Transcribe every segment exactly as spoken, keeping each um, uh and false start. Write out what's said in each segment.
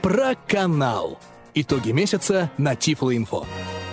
Про канал. Итоги месяца на Тифло-Инфо.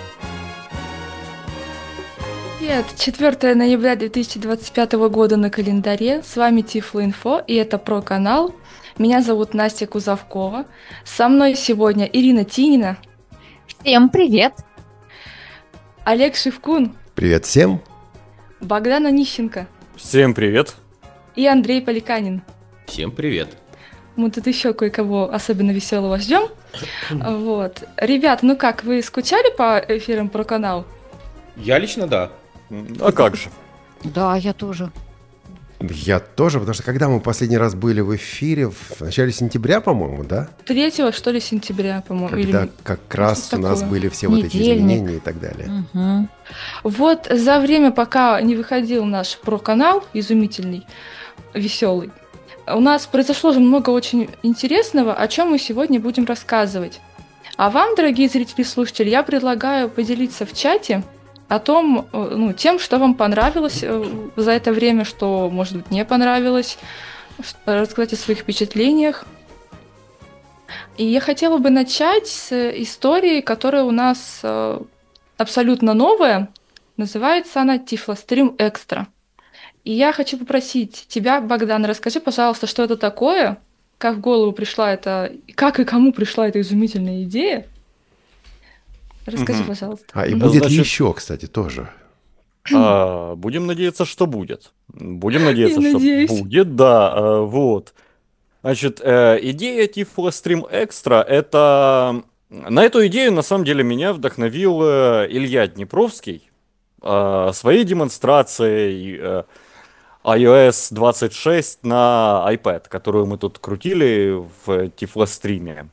Привет! четвёртое ноября две тысячи двадцать пятого года на календаре. С вами Тифло-Инфо, и это про канал. Меня зовут Настя Кузовкова. Со мной сегодня Ирина Тинина. Всем привет! Олег Шевкун. Привет всем! Богдан Онищенко. Всем привет! И Андрей Поликанин. Всем привет! Мы тут еще кое-кого особенно веселого ждем. Вот. Ребята, ну как, вы скучали по эфирам про канал? Я лично да. А как же? Да, я тоже. Я тоже, потому что когда мы последний раз были в эфире, в начале сентября, по-моему, да? Третьего, что ли, сентября, по-моему. Когда или... как раз у нас такое. были все вот эти Недельник. изменения и так далее. Угу. Вот за время, пока не выходил наш про-канал, изумительный, веселый, у нас произошло же много очень интересного, о чем мы сегодня будем рассказывать. А вам, дорогие зрители и слушатели, я предлагаю поделиться в чате о том, ну, тем, что вам понравилось за это время, что, может быть, не понравилось, рассказать о своих впечатлениях. И я хотела бы начать с истории, которая у нас абсолютно новая. Называется она «Тифлострим Экстра». И я хочу попросить тебя, Богдан, расскажи, пожалуйста, что это такое, как в голову пришла эта, как и кому пришла эта изумительная идея. Расскажи, Мгм. пожалуйста. А и Мгм. будет Значит- еще, кстати, тоже. А, будем надеяться, что будет. Будем надеяться, Я что надеюсь. будет, да. а, Вот. Значит, э, идея Тифлострим Экстра, это... На эту идею, на самом деле, меня вдохновил э, Илья Днепровский э, своей демонстрацией э, ай о эс двадцать шесть на iPad, которую мы тут крутили в Тифлостриме.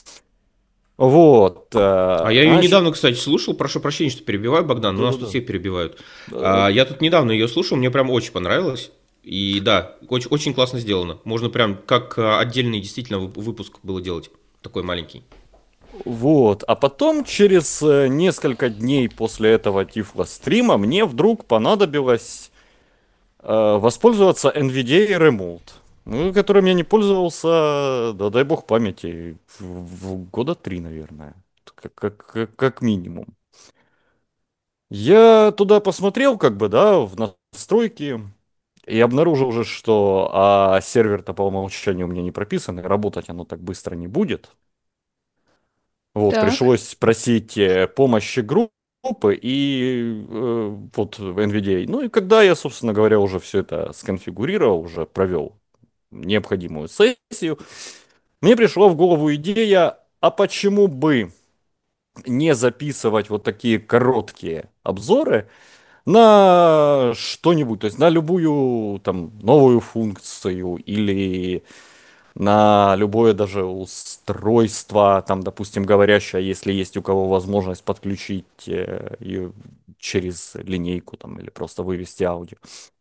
Вот. А я ее недавно, кстати, слушал. Прошу прощения, что перебиваю, Богдан, но нас тут Да-да-да. всех перебивают. Да. А, я тут недавно ее слушал, мне прям очень понравилось. И да, очень, очень классно сделано. Можно прям как а, отдельный действительно вып- выпуск было делать. Такой маленький. Вот, а потом через э, несколько дней после этого Тифлострима мне вдруг понадобилось э, воспользоваться эн ви ди эй Remote, ну, которым я не пользовался, да дай бог памяти, в, в года три, наверное, как, как, как- как минимум. Я туда посмотрел, как бы, да, в настройки, и обнаружил уже, что а сервер-то по умолчанию у меня не прописан, и работать оно так быстро не будет. Вот, Так. пришлось просить э, помощи группы и э, вот эн ви ди эй. Ну и когда я, собственно говоря, уже все это сконфигурировал, уже провел необходимую сессию, мне пришла в голову идея, а почему бы не записывать вот такие короткие обзоры на что-нибудь, то есть на любую там новую функцию или на любое даже устройство, там, допустим, говорящее, если есть у кого возможность подключить э, ее через линейку там, или просто вывести аудио.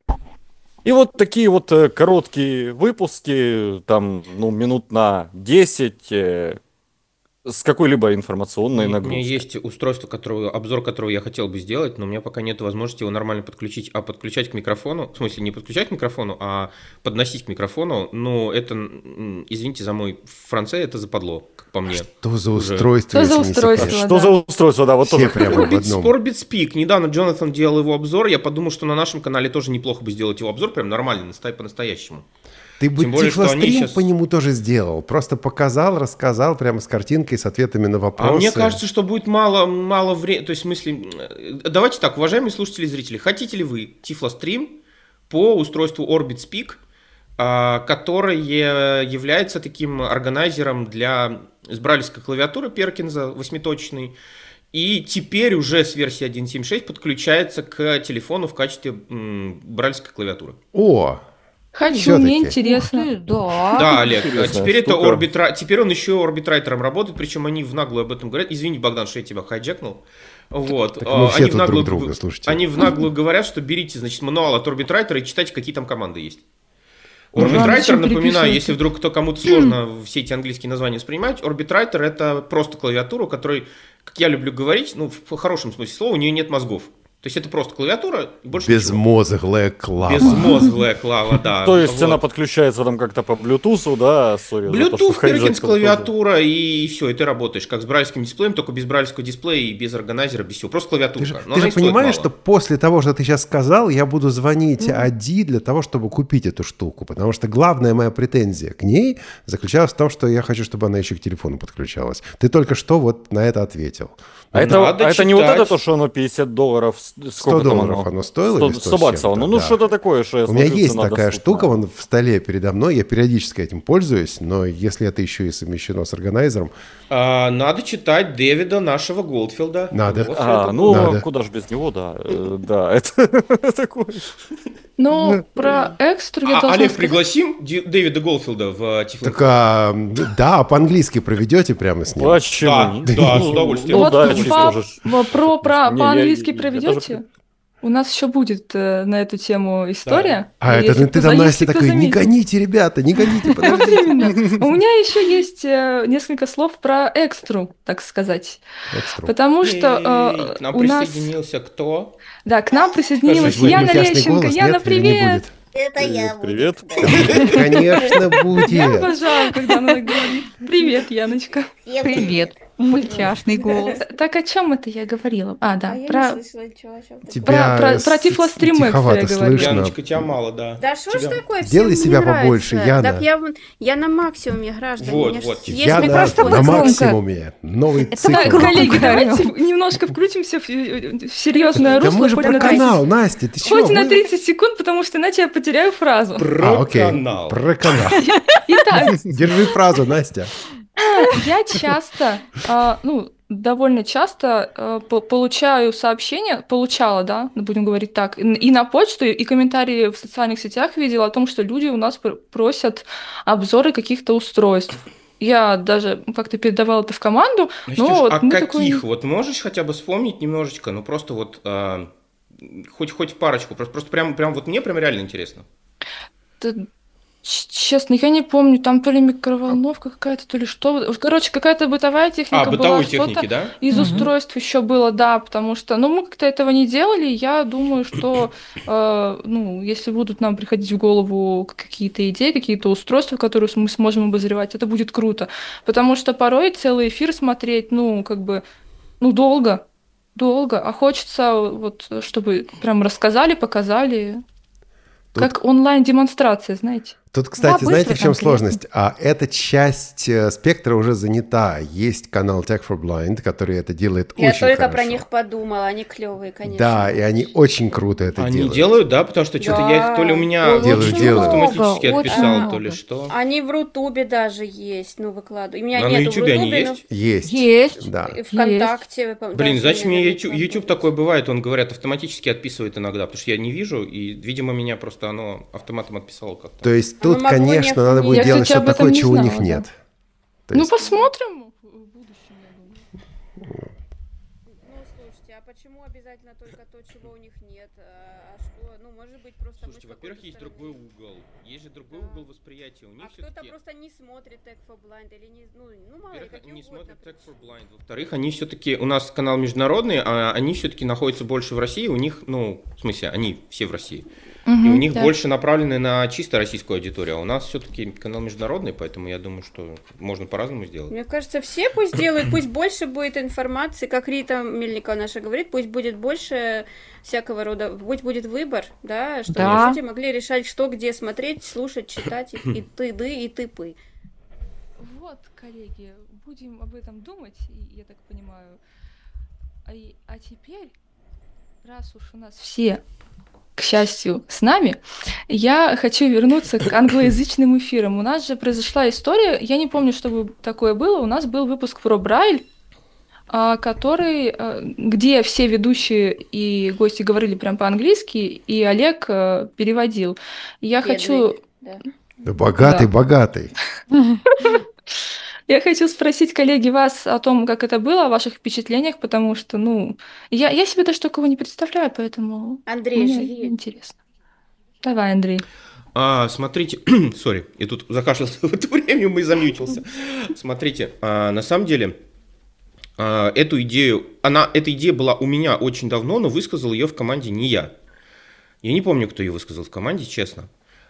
И вот такие вот э, короткие выпуски, там, ну, минут на десять, э, с какой-либо информационной У меня нагрузкой. есть устройство, которого, обзор которого я хотел бы сделать, но у меня пока нет возможности его нормально подключить. А подключать к микрофону, в смысле не подключать к микрофону, а подносить к микрофону, ну это, м, извините за мой францез, это западло, как по мне. Что за Уже. устройство? Что за если не устройство? секрет? Что да. за устройство, да, вот Все тоже. прямо в Orbit, одном. Orbit Speak. Недавно Джонатан делал его обзор. Я подумал, что на нашем канале тоже неплохо бы сделать его обзор. Прям нормально, наста- по-настоящему. Ты бы Тем более, что они Тифлострим щас- по нему тоже сделал. Просто показал, рассказал прямо с картинкой, с ответами на вопросы. А мне кажется, что будет мало, мало времени. То есть, в смысле, э, давайте так, уважаемые слушатели и зрители, хотите ли вы Тифлострим по устройству Orbit Speak, а, которое является таким органайзером для с брайлевской клавиатуры Перкинса восьмиточной, и теперь уже с версии один точка семь точка шесть подключается к телефону в качестве м, брайлевской клавиатуры. О, Хочу, Всё-таки. мне Ух интересно. ты, да. Да, Олег, а интересная теперь это штука. Orbit Ri- теперь он еще орбитрайтером работает, причем они в наглую об этом говорят. Извини, Богдан, что я тебя хайджекнул. Вот. Так мы а, все они, в тут наглую, друг друга, слушайте. они в наглую говорят, что берите, значит, мануал от орбитрайтера и читайте, какие там команды есть. Ну, ладно, Орбитрайтер, зачем напоминаю, переписывать? если вдруг кто кому-то сложно все эти английские названия воспринимать, орбитрайтер это просто клавиатура, у которой, как я люблю говорить, ну, в хорошем смысле слова, у нее нет мозгов. То есть это просто клавиатура, и больше Безмозглая клава. Безмозглая клава, да. То есть вот. она подключается там как-то по Bluetooth, да? Sorry, Bluetooth, Perkins, клавиатура, и все, и ты работаешь как с брайлевским дисплеем, только без брайлевского дисплея и без органайзера, без всего. Просто клавиатурка. Ты же, Но ты она же и понимаешь, стоит что мало. после того, что ты сейчас сказал, я буду звонить Ади для того, чтобы купить эту штуку. Потому что главная моя претензия к ней заключалась в том, что я хочу, чтобы она еще к телефону подключалась. Ты только что вот на это ответил. А это, Надо а это не вот читать. это то, что оно пятьдесят долларов, сколько сто там долларов оно стоило? сто, или сто сто с баксов. чем-то, Ну, ну да. что-то такое, что я У меня смотрю, есть цена такая доступная. штука, вон в столе передо мной, я периодически этим пользуюсь, но если это еще и совмещено с органайзером, А, надо читать Дэвида нашего Голдфилда. Надо. Вот А, это ну, Надо. куда же без него, да. Э, Да, это такое. Ну, про экстру я А, должна Олег, сказать- пригласим Ди- Дэвида Голдфилда в Тифлинг? так, а, да, по-английски проведете прямо с ним? Почему? Да, нет? да, Ну, с удовольствием. Ну Вот да, по- чисто уже. ж- по- про, про, Не, по-английски я- я проведете? даже- У нас еще будет э, на эту тему история. А И это если ну, ты кто там, за- Настя, если кто такой, не заметил. гоните, ребята, не гоните, Вот подождите. именно. У меня еще есть э, несколько слов про экстру, так сказать. Экстру. Потому что Эй, э, К нам у нас... присоединился кто? Да, к нам присоединилась Скажи, Яна Мультяшный Лещенко. голос, Яна, нет, или не привет! будет? Это я буду. Привет. Конечно, Я будет. обожаю, когда она так говорит. Привет, Яночка. Всем Привет, мультяшный голос. Так о чем это я говорила? А, да, А я про... не слышала ничего, о чем ты Тебя Про- про- с- про Тифлострим Экстра я тиховато говорю. слышно. Яночка, тебя мало, да. Да что ж Тебя- такое, всем Делай не себя нравится. побольше, Яна. Так я, вон- я на максимуме, граждане. Вот, у меня ж вот, есть Я на, микрофон. на громко. максимуме. Новый Это цикл. Так, громко коллеги, говорю. давайте немножко включимся в, в серьезное Да русло. мы же хоть про на тридцать канал, Настя, ты чего? Хоть на Мы- тридцать секунд, потому что иначе я потеряю фразу. Про А, окей. канал. Про канал. Итак, Держи фразу, Настя. я часто, а, ну, довольно часто а, по- получаю сообщения, получала, да, будем говорить так, и и на почту, и комментарии в социальных сетях видела о том, что люди у нас пр- просят обзоры каких-то устройств. Я даже как-то передавала это в команду, Настюш, но вот а мы каких? такой- Вот можешь хотя бы вспомнить немножечко? Ну просто вот а, хоть хоть парочку. Просто, просто прям, прям вот мне прям реально интересно. Да, ч- честно, я не помню, там то ли микроволновка какая-то, то ли что. Короче, какая-то бытовая техника А, была, бытовой что-то техники, да? из Мгм. устройств еще было, да, потому что, ну, мы как-то этого не делали. Я думаю, что, э, ну, если будут нам приходить в голову какие-то идеи, какие-то устройства, которые мы сможем обозревать, это будет круто. Потому что порой целый эфир смотреть, ну, как бы, ну, долго, долго, а хочется вот, чтобы прям рассказали, показали. Тут- Как онлайн-демонстрация, знаете. Тут, кстати, быстро, знаете, в чем конкретно. сложность? А эта часть э, спектра уже занята. Есть канал Tech for Blind, который это делает Я очень только хорошо. про них подумала, они клевые, конечно. Да, и они очень круто это Они делают. делают, да? Потому что что-то я их то ли у меня Ой, Делают, очень делают. много, автоматически очень отписал, много. то ли что. Они в Рутубе даже есть, ну, выкладываю. У меня А на нету в Ютубе они Рутубе, но есть? Есть. Есть. Да. и ВКонтакте. вы, по- Блин, даже значит, мне наверное, YouTube, выкладываю. YouTube такое бывает, он, говорят, автоматически отписывает иногда, потому что я не вижу, и, видимо, меня просто оно автоматом отписало как-то. То есть Ну, тут, могу конечно, не надо будет Я, делать кстати, об что-то этом такое, не чего у них знала, да. нет. То Ну, есть- посмотрим в будущем, я думаю. Ну, слушайте, а почему обязательно только то, чего у них нет? А а что? Ну, может быть, просто мы Слушайте, с во-первых, какой-то есть стороны- другой угол. Есть же другой Да. угол восприятия. У них А кто-то все-таки... просто не смотрит Tech for Blind или не... Ну, ну мало ли, Во-первых, какие они не угодно. смотрят Tech for Blind. Во-вторых, они все-таки... У нас канал международный, а они все-таки находятся больше в России. У них, ну, в смысле, они все в России. И у них да. больше направлены на чисто российскую аудиторию. А у нас все-таки канал международный, поэтому я думаю, что можно по-разному сделать. Мне кажется, все пусть делают, пусть больше будет информации, как Рита Мельникова наша говорит, пусть будет больше всякого рода, пусть будет выбор, да, чтобы Да. люди могли решать, что где смотреть, слушать, читать, и, и тыды, и тыпы. Вот, коллеги, будем об этом думать, и, я так понимаю. А, и- а теперь, раз уж у нас все, к счастью, с нами, я хочу вернуться к англоязычным эфирам. У нас же произошла история, я не помню, чтобы такое было, у нас был выпуск про Брайль, а, который, а, где все ведущие и гости говорили прям по-английски, и Олег а, переводил. Я Бедный, хочу... да. Да богатый, Да. богатый. Я хочу спросить, коллеги, вас о том, как это было, о ваших впечатлениях, потому что, ну, я, я себе даже такого не представляю, поэтому Андрей, мне живи. интересно. Давай, Андрей. А, смотрите, сори, я тут закашлялся в это время, мы замьютился. Смотрите, а, на самом деле, А, Эту идею, она, эта идея была у меня очень давно, но высказал ее в команде не я. Я не помню, кто ее высказал в команде, честно.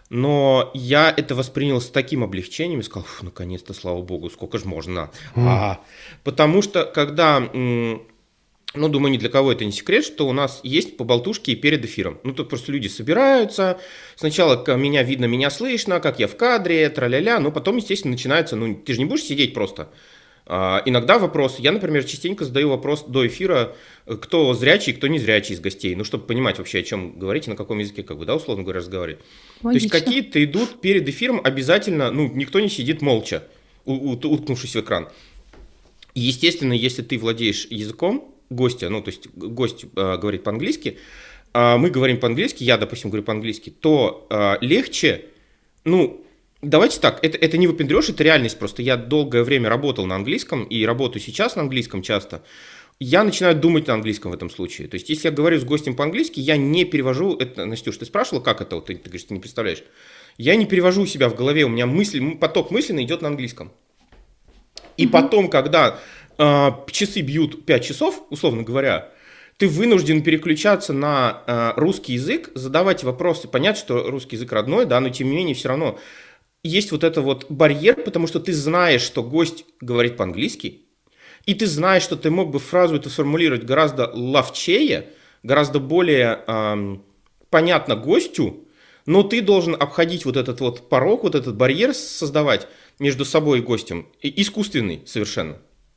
Но я это воспринял с таким облегчением и сказал, фу, наконец-то, слава богу, сколько же можно. Mm. А, потому что, когда, ну, думаю, ни для кого это не секрет, что у нас есть поболтушки перед эфиром. Ну, тут просто люди собираются, сначала меня видно, меня слышно, как я в кадре, тра-ля-ля, но потом, естественно, начинается, ну, ты же не будешь сидеть просто. А, иногда вопросы, я, например, частенько задаю вопрос до эфира, кто зрячий, кто не зрячий из гостей, ну, чтобы понимать вообще, о чем говорить и на каком языке, как бы, да, условно говоря, разговаривать. Логично. То есть какие-то идут перед эфиром обязательно, ну, никто не сидит молча, уткнувшись в экран. И, естественно, если ты владеешь языком гостя, ну, то есть гость э, говорит по-английски, э, мы говорим по-английски, я, допустим, говорю по-английски, то э, легче, ну, давайте так, это, это не выпендрёж, это реальность просто. Я долгое время работал на английском и работаю сейчас на английском часто. Я начинаю думать на английском в этом случае. То есть, если я говорю с гостем по-английски, я не перевожу... Это, Настюш, ты спрашивала, как это? Вот, ты, ты говоришь, ты не представляешь. Я не перевожу у себя в голове, у меня мысль, поток мысленно идет на английском. И mm-hmm. потом, когда э, часы бьют пять часов, условно говоря, ты вынужден переключаться на э, русский язык, задавать вопросы. Понятно, что русский язык родной, да, но тем не менее все равно есть вот это вот барьер, потому что ты знаешь, что гость говорит по-английски, и ты знаешь, что ты мог бы фразу эту сформулировать гораздо ловчее, гораздо более эм, понятно гостю, но ты должен обходить вот этот вот порог, вот этот барьер создавать между собой и гостем, и искусственный совершенно.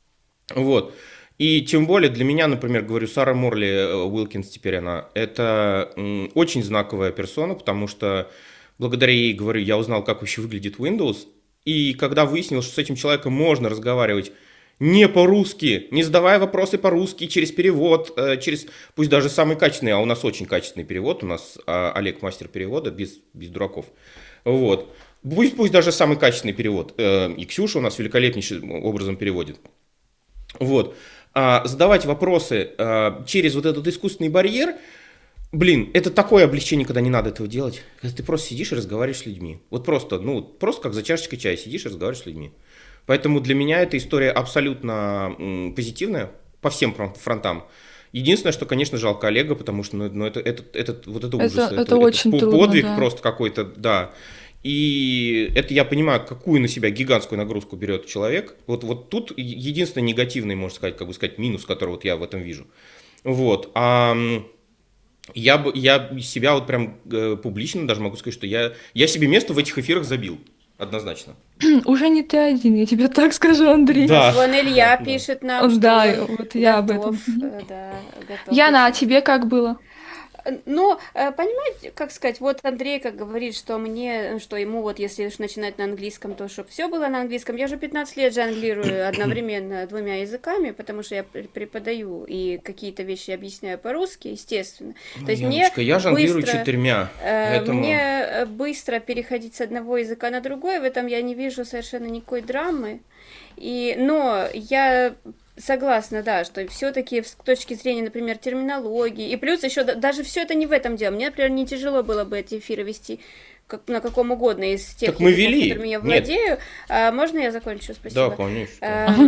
Вот. И тем более для меня, например, говорю, Сара Морли Уилкинс, теперь она, это м, очень знаковая персона, потому что благодаря ей, говорю, я узнал, как вообще выглядит Windows, и когда выяснил, что с этим человеком можно разговаривать не по-русски, не задавая вопросы по-русски, через перевод, через, пусть даже самый качественный, а у нас очень качественный перевод, у нас Олег мастер перевода, без, без дураков, вот, пусть, пусть даже самый качественный перевод, и Ксюша у нас великолепнейшим образом переводит, вот, задавать вопросы через вот этот искусственный барьер, блин, это такое облегчение, когда не надо этого делать, когда ты просто сидишь и разговариваешь с людьми, вот просто, ну, просто как за чашечкой чая сидишь и разговариваешь с людьми. Поэтому для меня эта история абсолютно м, позитивная по всем фронтам. Единственное, что, конечно, жалко Олега, потому что ну, ну, это, это, это, вот это ужас. Это, это, это очень это трудно, подвиг да. просто какой-то, да. И это я понимаю, какую на себя гигантскую нагрузку берет человек. Вот, вот тут единственный негативный, можно сказать, как бы сказать, минус, который вот я в этом вижу. Вот. А я, я себя вот прям э, публично даже могу сказать, что я, я себе место в этих эфирах забил. Однозначно. Уже не ты один, я тебе так скажу, Андрей. Да. Вон Илья да, пишет нам, что да, он вот я об готов, этом. Да, готов. Яна, а тебе как было? Ну, понимаете, как сказать, вот Андрей как говорит, что мне, что ему вот если уж начинать на английском, то чтобы все было на английском. Я уже пятнадцать лет жонглирую одновременно двумя языками, потому что я преподаю и какие-то вещи объясняю по-русски, естественно. Ну, то есть Яночка, мне я жонглирую быстро, четырьмя. Поэтому... Мне быстро переходить с одного языка на другой, в этом я не вижу совершенно никакой драмы. И, но я... Согласна, да, что все-таки с точки зрения, например, терминологии, и плюс еще даже все это не в этом дело. Мне, например, не тяжело было бы эти эфиры вести как, на каком угодно из тех, так мы вели. которыми я владею. А, можно я закончу? Спасибо. Да, конечно.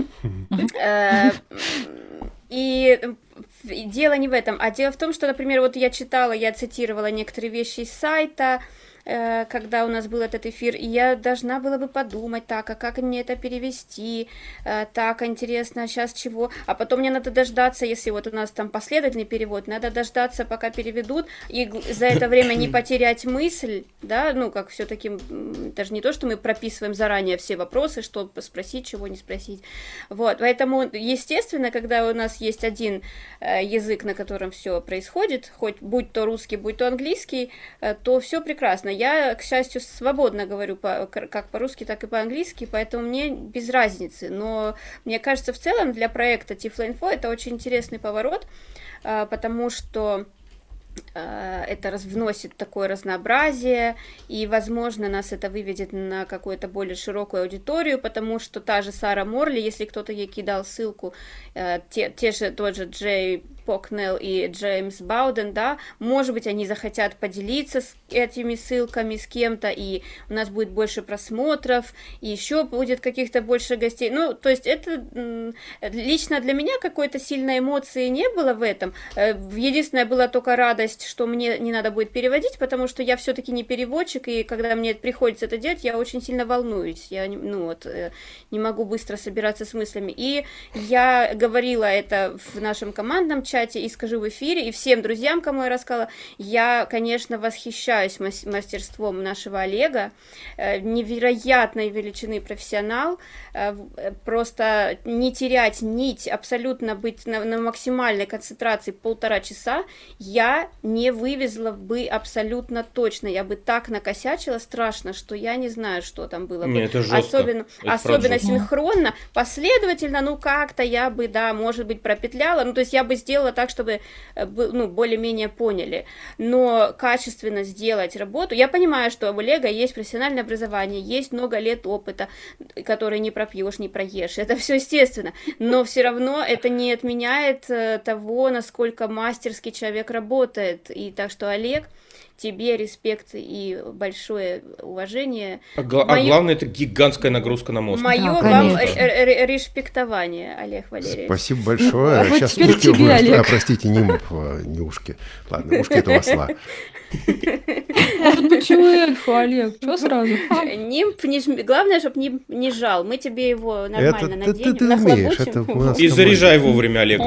И дело не в этом, а дело в том, что, например, вот я читала, я цитировала некоторые вещи из сайта, когда у нас был этот эфир, и я должна была бы подумать, так, а как мне это перевести, так, интересно, сейчас чего, а потом мне надо дождаться, если вот у нас там последовательный перевод, надо дождаться, пока переведут, и за это время не потерять мысль, да, ну, как все-таки, даже не то, что мы прописываем заранее все вопросы, что спросить, чего не спросить, вот, поэтому, естественно, когда у нас есть один язык, на котором все происходит, хоть будь то русский, будь то английский, то все прекрасно. Я, к счастью, свободно говорю по, как по-русски, так и по-английски, поэтому мне без разницы. Но мне кажется, в целом для проекта Тифлоинфо это очень интересный поворот, потому что это вносит такое разнообразие, и, возможно, нас это выведет на какую-то более широкую аудиторию, потому что та же Сара Морли, если кто-то ей кидал ссылку, те, те же, тот же Джей Покнелл и Джеймс Бауден, да, может быть, они захотят поделиться с этими ссылками с кем-то, и у нас будет больше просмотров, и еще будет каких-то больше гостей. Ну, то есть это лично для меня какой-то сильной эмоции не было в этом. Единственное, была только радость, что мне не надо будет переводить, потому что я все-таки не переводчик, и когда мне приходится это делать, я очень сильно волнуюсь. Я, ну, вот, не могу быстро собираться с мыслями. И я говорила это в нашем командном чате, и скажу в эфире, и всем друзьям, кому я рассказала, я, конечно, восхищаюсь мастерством нашего Олега, невероятной величины профессионал, просто не терять нить, абсолютно быть на, на максимальной концентрации полтора часа, я не вывезла бы абсолютно точно, я бы так накосячила страшно, что я не знаю, что там было бы. Не, это жестко. Особенно, это особенно синхронно, последовательно, ну как-то я бы, да, может быть, пропетляла, ну то есть я бы сделала так, чтобы, ну, более-менее поняли. Но качественно сделать работу... Я понимаю, что у Олега есть профессиональное образование, есть много лет опыта, который не пропьешь, не проешь. Это все естественно. Но все равно это не отменяет того, насколько мастерски человек работает. И так что, Олег, тебе респект и большое уважение. А, гла- Мою... а главное, это гигантская нагрузка на мозг. Мое да, вам респектование, Олег Валерьевич. Спасибо большое. Вот Сейчас теперь ушки тебе, вырастут. Олег. А, простите, не, не ушки. Ладно, ушки это у осла. Может быть, у эльфа, Олег? Чего сразу? Нимб, не жми... Главное, чтобы не, не жал. Мы тебе его нормально Это ты, наденем, ты, ты умеешь. нахлобучим. Это у нас И с тобой. заряжай вовремя, Олег.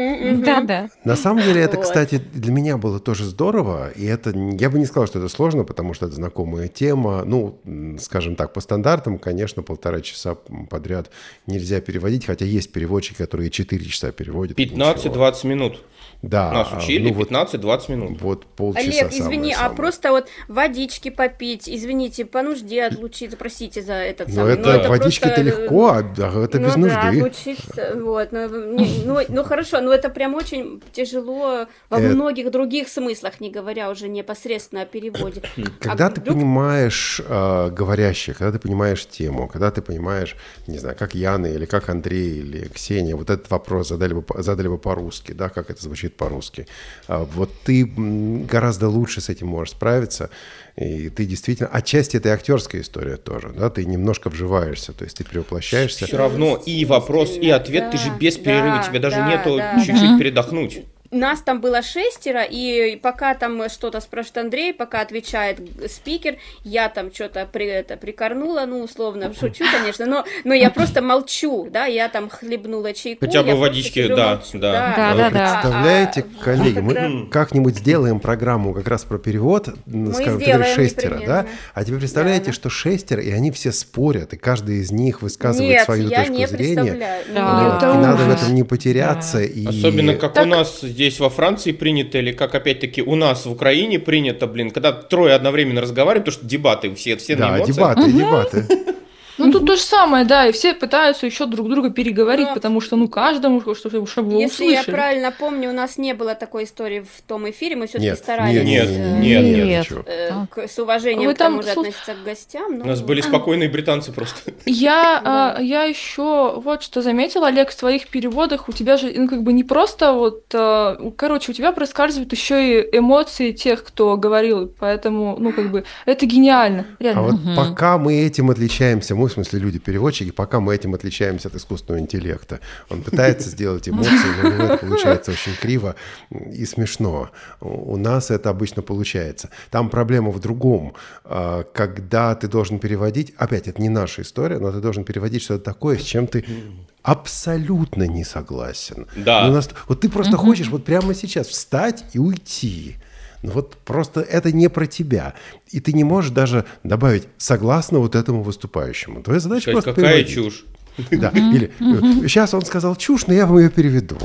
Да-да. На самом деле, это, Вот. кстати, для меня было тоже здорово, и это, я бы не сказал, что это сложно, потому что это знакомая тема. Ну, м, скажем так, по стандартам, конечно, полтора часа подряд нельзя переводить, хотя есть переводчики, которые четыре часа переводят. и ничего. пятнадцать-двадцать минут. Да. Нас учили ну вот- пятнадцать-двадцать минут. Вот полчаса Олег, извини, а самое-самое. просто вот водички попить, извините, по нужде отлучиться, простите за этот Ну, самый... это ну, водички-то просто, легко, а а это ну, без да, нужды. отлучиться, вот, ну, не- ну, ну, хорошо, но это прям очень тяжело во Это- многих других смыслах, не говоря уже непосредственно о переводе. Когда А ты вдруг- понимаешь э, говорящих, когда ты понимаешь тему, когда ты понимаешь, не знаю, как Яна или как Андрей или Ксения, вот этот вопрос задали бы, по- задали бы по-русски, да, как это звучит по-русски. А вот ты м, гораздо лучше с этим можешь справиться, и ты действительно... Отчасти это и актерская история тоже, да, ты немножко вживаешься, то есть ты перевоплощаешься. Все равно и вопрос, и ответ, ты же Да, без перерыва, да, тебе даже да, нету да. чуть-чуть передохнуть. Нас там было шестеро, и пока там что-то спрашивает Андрей, пока отвечает спикер, я там что-то при, это, прикорнула, ну, условно, шучу, конечно, но, но я просто молчу, да, я там хлебнула чайку. Хотя бы я водички, просто сижу, да, молчу, да. Да, Вы да, да. представляете, А, а, коллеги, мы когда- как-нибудь сделаем программу как раз про перевод, м, скажем, ты сделаем говоришь шестеро, да? непременно. А теперь представляете, Да. что шестеро, и они все спорят, и каждый из них высказывает Нет, свою я точку не зрения. представляю. Да. Вот, Это и надо в ужас. этом не потеряться. И... Особенно как Так- у нас здесь во Франции принято, или как опять-таки у нас в Украине принято, блин, когда трое одновременно разговаривают, потому что дебаты, все, все на Да, эмоциях. дебаты, дебаты. Ну, тут то же самое, да, и все пытаются еще друг друга переговорить, Но- потому что, ну, каждому, чтобы, чтобы его Если я услышали. правильно помню, у нас не было такой истории в том эфире, мы все-таки Нет, старались нет, э, нет, нет, нет. ничего. э, Так. к- с уважением Вы к тому там же слуш- относиться к гостям. У но- нас были спокойные британцы просто. Я, Да. а, я еще вот что заметила, Олег, в твоих переводах у тебя же, ну, как бы не просто вот, а, у- короче, у тебя проскальзывают еще и эмоции тех, кто говорил, поэтому, ну, как бы, это гениально, А реально. вот Мгм. пока мы этим отличаемся, мы, в смысле, люди-переводчики, пока мы этим отличаемся от искусственного интеллекта. Он пытается сделать эмоции, но у него это получается очень криво и смешно. У у нас это обычно получается. Там проблема в другом. А, Когда ты должен переводить, опять, это не наша история, но ты должен переводить что-то такое, с чем ты абсолютно не согласен. Да. Ну, нас- вот ты просто хочешь вот прямо сейчас встать и уйти. Ну вот просто это не про тебя. И ты не можешь даже добавить «согласно вот этому выступающему». Твоя задача Сказать, просто какая переводить. чушь. Да. Или «сейчас он сказал чушь, но я вам ее переведу».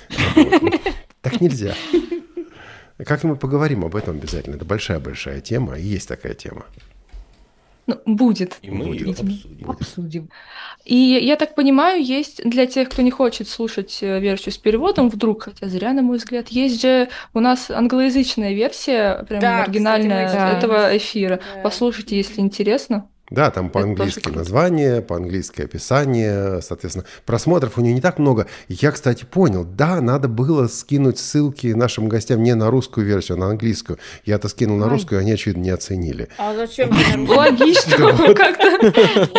Вот. Так нельзя. Как-нибудь поговорим об этом обязательно. Это большая-большая тема, и есть такая тема. Ну, будет. И мы Будет. ее обсудим. Обсудим. И я так понимаю, есть для тех, кто не хочет слушать э, версию с переводом вдруг, хотя зря, на мой взгляд, есть же у нас англоязычная версия, прям Да, кстати, мы оригинальная Да. этого эфира. Да. Послушайте, если интересно. Да, там Это тоже по-английски круто. название, по-английски описание, соответственно, просмотров у нее не так много. Я, кстати, понял, да, надо было скинуть ссылки нашим гостям не на русскую версию, а на английскую. Я-то скинул на Ай. русскую, они, очевидно, не оценили. А зачем ты на русском? Логично как-то.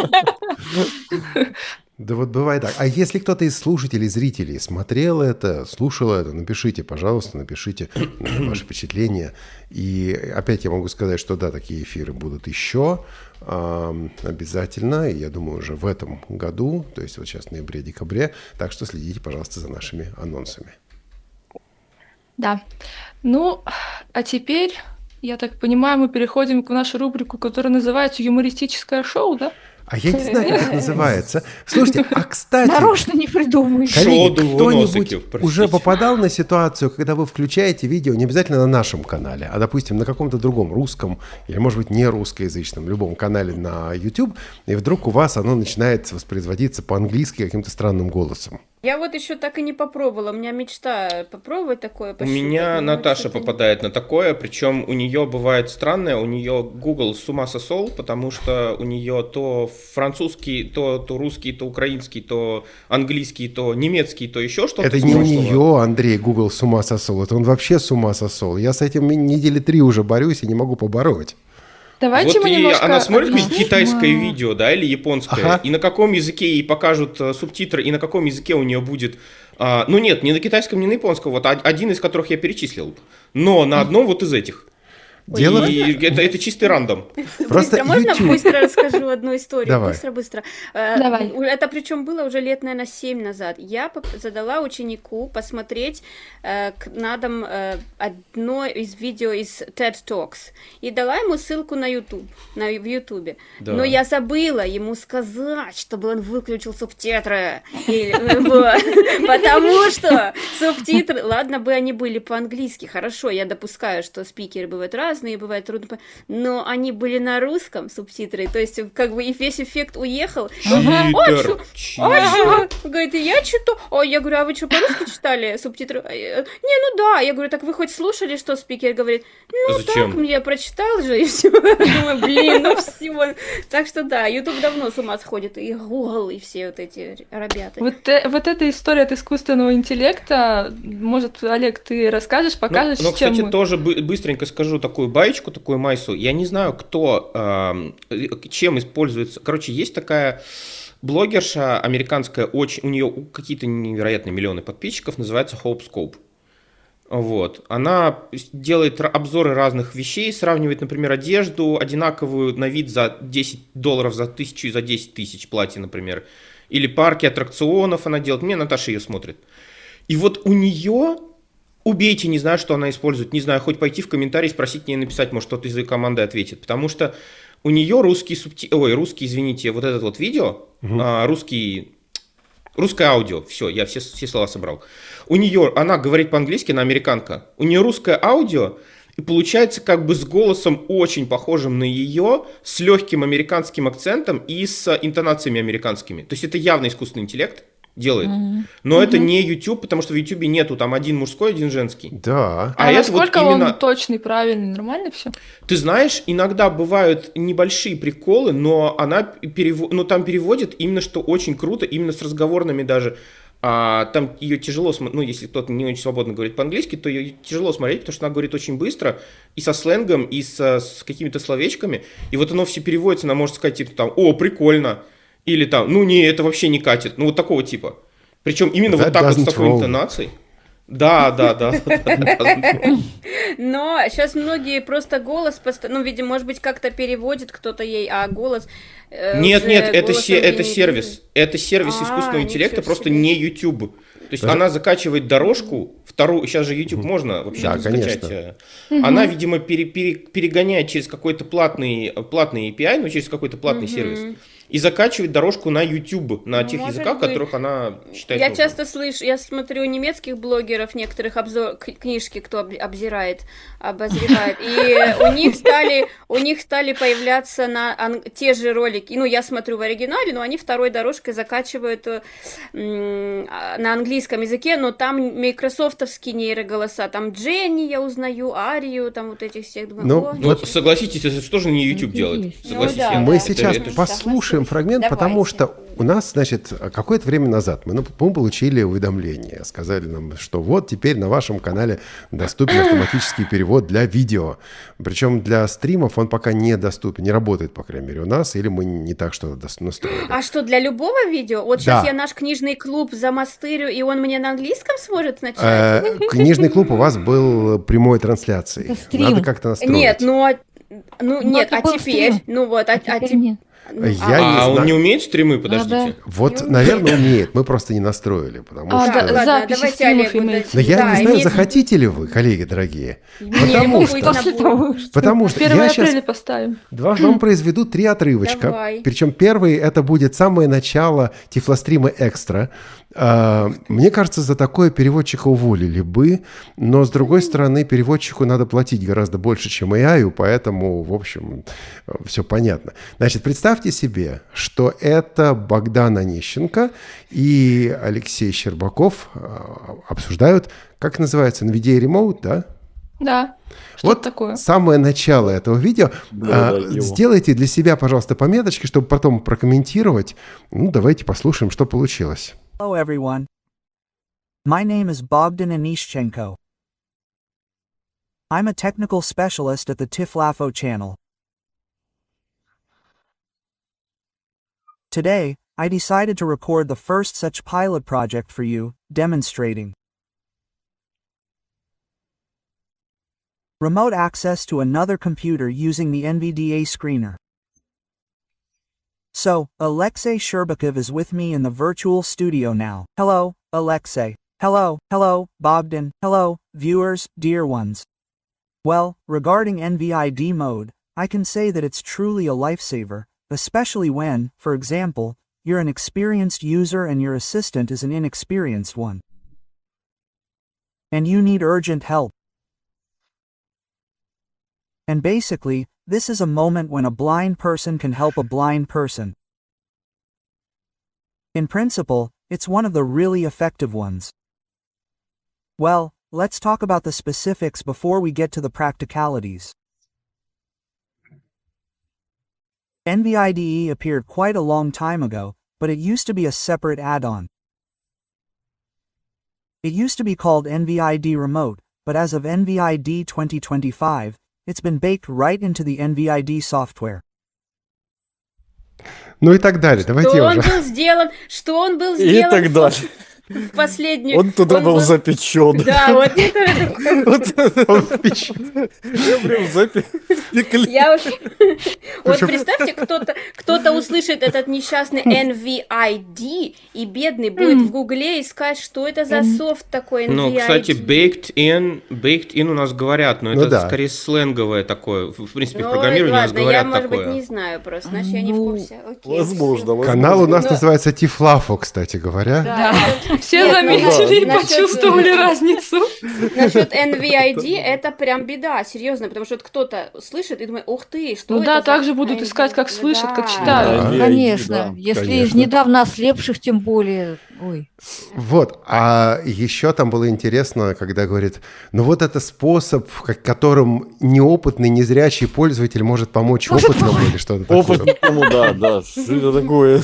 Да вот бывает так. А если кто-то из слушателей, зрителей смотрел это, слушал это, напишите, пожалуйста, напишите ваши впечатления. И опять я могу сказать, что да, такие эфиры будут еще ам, обязательно. И я думаю, уже в этом году, то есть вот сейчас в ноябре-декабре. Так что следите, пожалуйста, за нашими анонсами. Да. Ну, а теперь, я так понимаю, мы переходим к нашей рубрику, которая называется «Юмористическое шоу», да? А я не знаю, как это называется. Слушайте, а кстати... Нарочно не придумаешь. Коллеги, Шоу двуносиков, кто-нибудь простите. уже попадал на ситуацию, когда вы включаете видео, не обязательно на нашем канале, а, допустим, на каком-то другом русском, или, может быть, не русскоязычном, любом канале на YouTube, и вдруг у вас оно начинает воспроизводиться по-английски каким-то странным голосом? Я вот еще так и не попробовала. У меня мечта попробовать такое. У пощупать, меня но Наташа что-то не- попадает на такое, причем у нее бывает странное, у нее Google с ума сошел, потому что у нее то французский, то, то русский, то украинский, то английский, то немецкий, то еще что-то. Это из не у прошлого. нее, Андрей, Google с ума сосол, это он вообще с ума сосол. Я с этим недели три уже борюсь и не могу побороть. Давайте Вот мы и немножко она смотрит объясним. китайское видео, да, или японское, Ага. и на каком языке ей покажут э, субтитры, и на каком языке у нее будет... а, ну нет, не на китайском, не на японском, вот од- один из которых я перечислил, но на одном вот из этих. Дело... И это, это чистый рандом. Просто Быстро, можно YouTube. быстро расскажу одну историю? Давай. Быстро, быстро. Э, Давай. у- Это причем было уже лет, наверное, семь назад. Я поп- задала ученику посмотреть э, к- на дом э, одно из видео из TED Talks и дала ему ссылку на YouTube, на, в YouTube. Да. Но я забыла ему сказать, чтобы он выключил субтитры. Или, э, вот. Потому что субтитры, ладно бы они были по-английски, хорошо, я допускаю, что спикеры бывают разные, бывает трудно, по- но они были на русском субтитры, то есть как бы и весь эффект уехал. И он, «А Читер, чё? читер. А чё?» Говорит, и я что-то... А я говорю, а вы что, по-русски читали субтитры? А я, Не, ну да. Я говорю, так вы хоть слушали, что спикер говорит? Ну А зачем? так, я прочитал же, и все. Думаю, блин, ну все. Так что да, YouTube давно с ума сходит, и Google, и все вот эти ребята. Вот, э- вот эта история от искусственного интеллекта, может, Олег, ты расскажешь, покажешь, Ну, но, с чем кстати, мы... тоже бы- быстренько скажу такую баечку, такую майсу. Я не знаю, кто, эм, чем используется. Короче, есть такая блогерша американская, очень, у нее какие-то невероятные миллионы подписчиков, называется Hope Scope. Вот. Она делает ра- обзоры разных вещей, сравнивает, например, одежду одинаковую на вид за десять долларов, за тысячу и за десять тысяч платье, например. Или парки аттракционов она делает. Мне Наташа ее смотрит. И вот у нее... Убейте, не знаю, что она использует, не знаю, хоть пойти в комментарии, спросить мне, написать, может, кто-то из ее команды ответит, потому что у нее русский субти... Ой, русский, извините, вот этот вот видео, Мгм. а, русский, русское аудио, все, я все, все слова собрал. У нее, она говорит по-английски, она американка, у нее русское аудио, и получается как бы с голосом очень похожим на ее, с легким американским акцентом и с интонациями американскими. То есть это явно искусственный интеллект делает. Но это не YouTube, потому что в YouTube нету там один мужской, один женский. Да. А, А это вот насколько именно- он точный, правильный, нормально все? Ты знаешь, иногда бывают небольшие приколы, но она перево... ну, там переводит именно что очень круто, именно с разговорными даже. А, там ее тяжело смотреть, ну, если кто-то не очень свободно говорит по-английски, то ее тяжело смотреть, потому что она говорит очень быстро, и со сленгом, и со, с какими-то словечками. И вот оно все переводится, она может сказать, типа, там, о, прикольно, или там, ну, не, это вообще не катит, ну, вот такого типа. Причем именно That вот так вот с doesn't такой roll. интонацией. Да, да, да. Но сейчас многие просто голос, пост- ну, видимо, может быть, как-то переводит кто-то ей, а голос... э, Нет, уже нет, это, голосом се- это генерирует. сервис. Это сервис А, искусственного интеллекта, ничего просто себе. не YouTube. То есть Даже- она закачивает дорожку, вторую, сейчас же YouTube можно вообще Да, скачать. конечно. э, Она, видимо, пере- пере- перегоняет через какой-то платный, платный эй пи ай, ну, через какой-то платный Мгм. сервис. и закачивать дорожку на YouTube, на Ну, тех может языках, быть. которых она считает Я нужным. часто слышу, я смотрю немецких блогеров, некоторых обзор, к- книжки, кто об- обзирает, обозревает, и у них стали, у них стали появляться на ан- те же ролики. Ну, я смотрю в оригинале, но они второй дорожкой закачивают э, м, а, на английском языке, но там майкрософтовские нейроголоса, там Дженни я узнаю, Арию, там вот этих всех. Думаю, Ну, о, Ну, вот согласитесь, это что же не YouTube делает? Ну Согласитесь, да, я- Мы да, сейчас это- это- послушаем фрагмент, потому Давайте. что у нас, значит, какое-то время назад мы, ну, мы получили уведомление, сказали нам, что вот теперь на вашем канале доступен автоматический перевод для видео. Причем для стримов он пока не доступен, не работает, по крайней мере, у нас, или мы не так что настроили. А что, для любого видео? Вот сейчас Да. я наш книжный клуб замастырю, и он мне на английском сможет начать? Э, Книжный клуб у вас был прямой трансляцией. Это стрим. Надо как-то настроить. Нет, ну, а- ну, Ну, нет, это а был теперь, стрим. ну вот, а, а Теперь теперь... нет. ну, Я а- не А он знаю. не умеет стримы? Подождите. Надо- Вот, Не наверное, умеет. Мы просто не настроили, потому А, что... да, ладно, записи давайте стримов Олегу имеете. Но я Да, не знаю, имеется- захотите ли вы, коллеги дорогие. Не, Потому не что- будет После набора. того, что... Потому что первое я сейчас апреля поставим. Два- вам произведу три отрывочка. Давай. Причем первый это будет самое начало Тифлострима Экстра. А, Мне кажется, за такое переводчика уволили бы, но с другой стороны, переводчику надо платить гораздо больше, чем эй ай, поэтому, в общем, все понятно. Значит, представьте себе, что это Богдан Онищенко и Алексей Щербаков а, обсуждают, как называется, эн ви ди эй Remote, да? Да. Что Вот такое? самое начало этого видео. Да, А, да, его. сделайте для себя, пожалуйста, пометочки, чтобы потом прокомментировать. Ну, давайте послушаем, что получилось. Hello everyone. My name is Bogdan Onishchenko. I'm a technical specialist at the Tiflafo channel. Today, I decided to record the first such pilot project for you, demonstrating remote access to another computer using the N V D A screener. So, Alexei Sherbakov is with me in the virtual studio now. Hello, Alexei. Hello, hello, Bogdan. Hello, viewers, dear ones. Well, regarding N V I D mode, I can say that it's truly a lifesaver, especially when, for example, you're an experienced user and your assistant is an inexperienced one. And you need urgent help. And basically, this is a moment when a blind person can help a blind person. In principle, it's one of the really effective ones. Well, let's talk about the specifics before we get to the practicalities. N V I D E appeared quite a long time ago, but it used to be a separate add-on. It used to be called N V I D Remote, but as of N V I D twenty twenty-five, it's been baked right into the N V I D software. Ну и так далее. Давайте Что я он уже... был сделан, что он был И сделан так в- далее. в последнюю... Он туда был запечен. Да, вот это... Я прям запекли. Я уж... Вот представьте, кто-то кто-то услышит этот несчастный Эн Ви Ай Ди и бедный будет в гугле искать, что это за софт такой Эн Ну, Ви Ай кстати, Ди. baked in, baked in у нас говорят, но Ну это да. скорее сленговое такое. В в принципе, в Ну, программировании у нас ладно, я, говорят может такое. быть, не знаю просто, значит, я не в Ну, курсе. Окей, Возможно, всё. возможно. Канал у нас Ну, называется Тифлафо, кстати говоря. Да. Все Нет, ну, заметили и насчет- почувствовали разницу. Насчет Эн Ви Ай Ди это прям беда, серьезно, потому что вот кто-то слышит и думает, ух ты, что Ну это да, за так же будут Эн Ви искать, как Да. слышат, как Да. читают. Да. Конечно, Да, если конечно. из недавно ослепших, тем более. Ой. Вот. А еще там было интересно, когда говорит, ну вот это способ, как- которым неопытный, незрячий пользователь может помочь опытному или что-то такое. Опытному, да, да. Что это такое?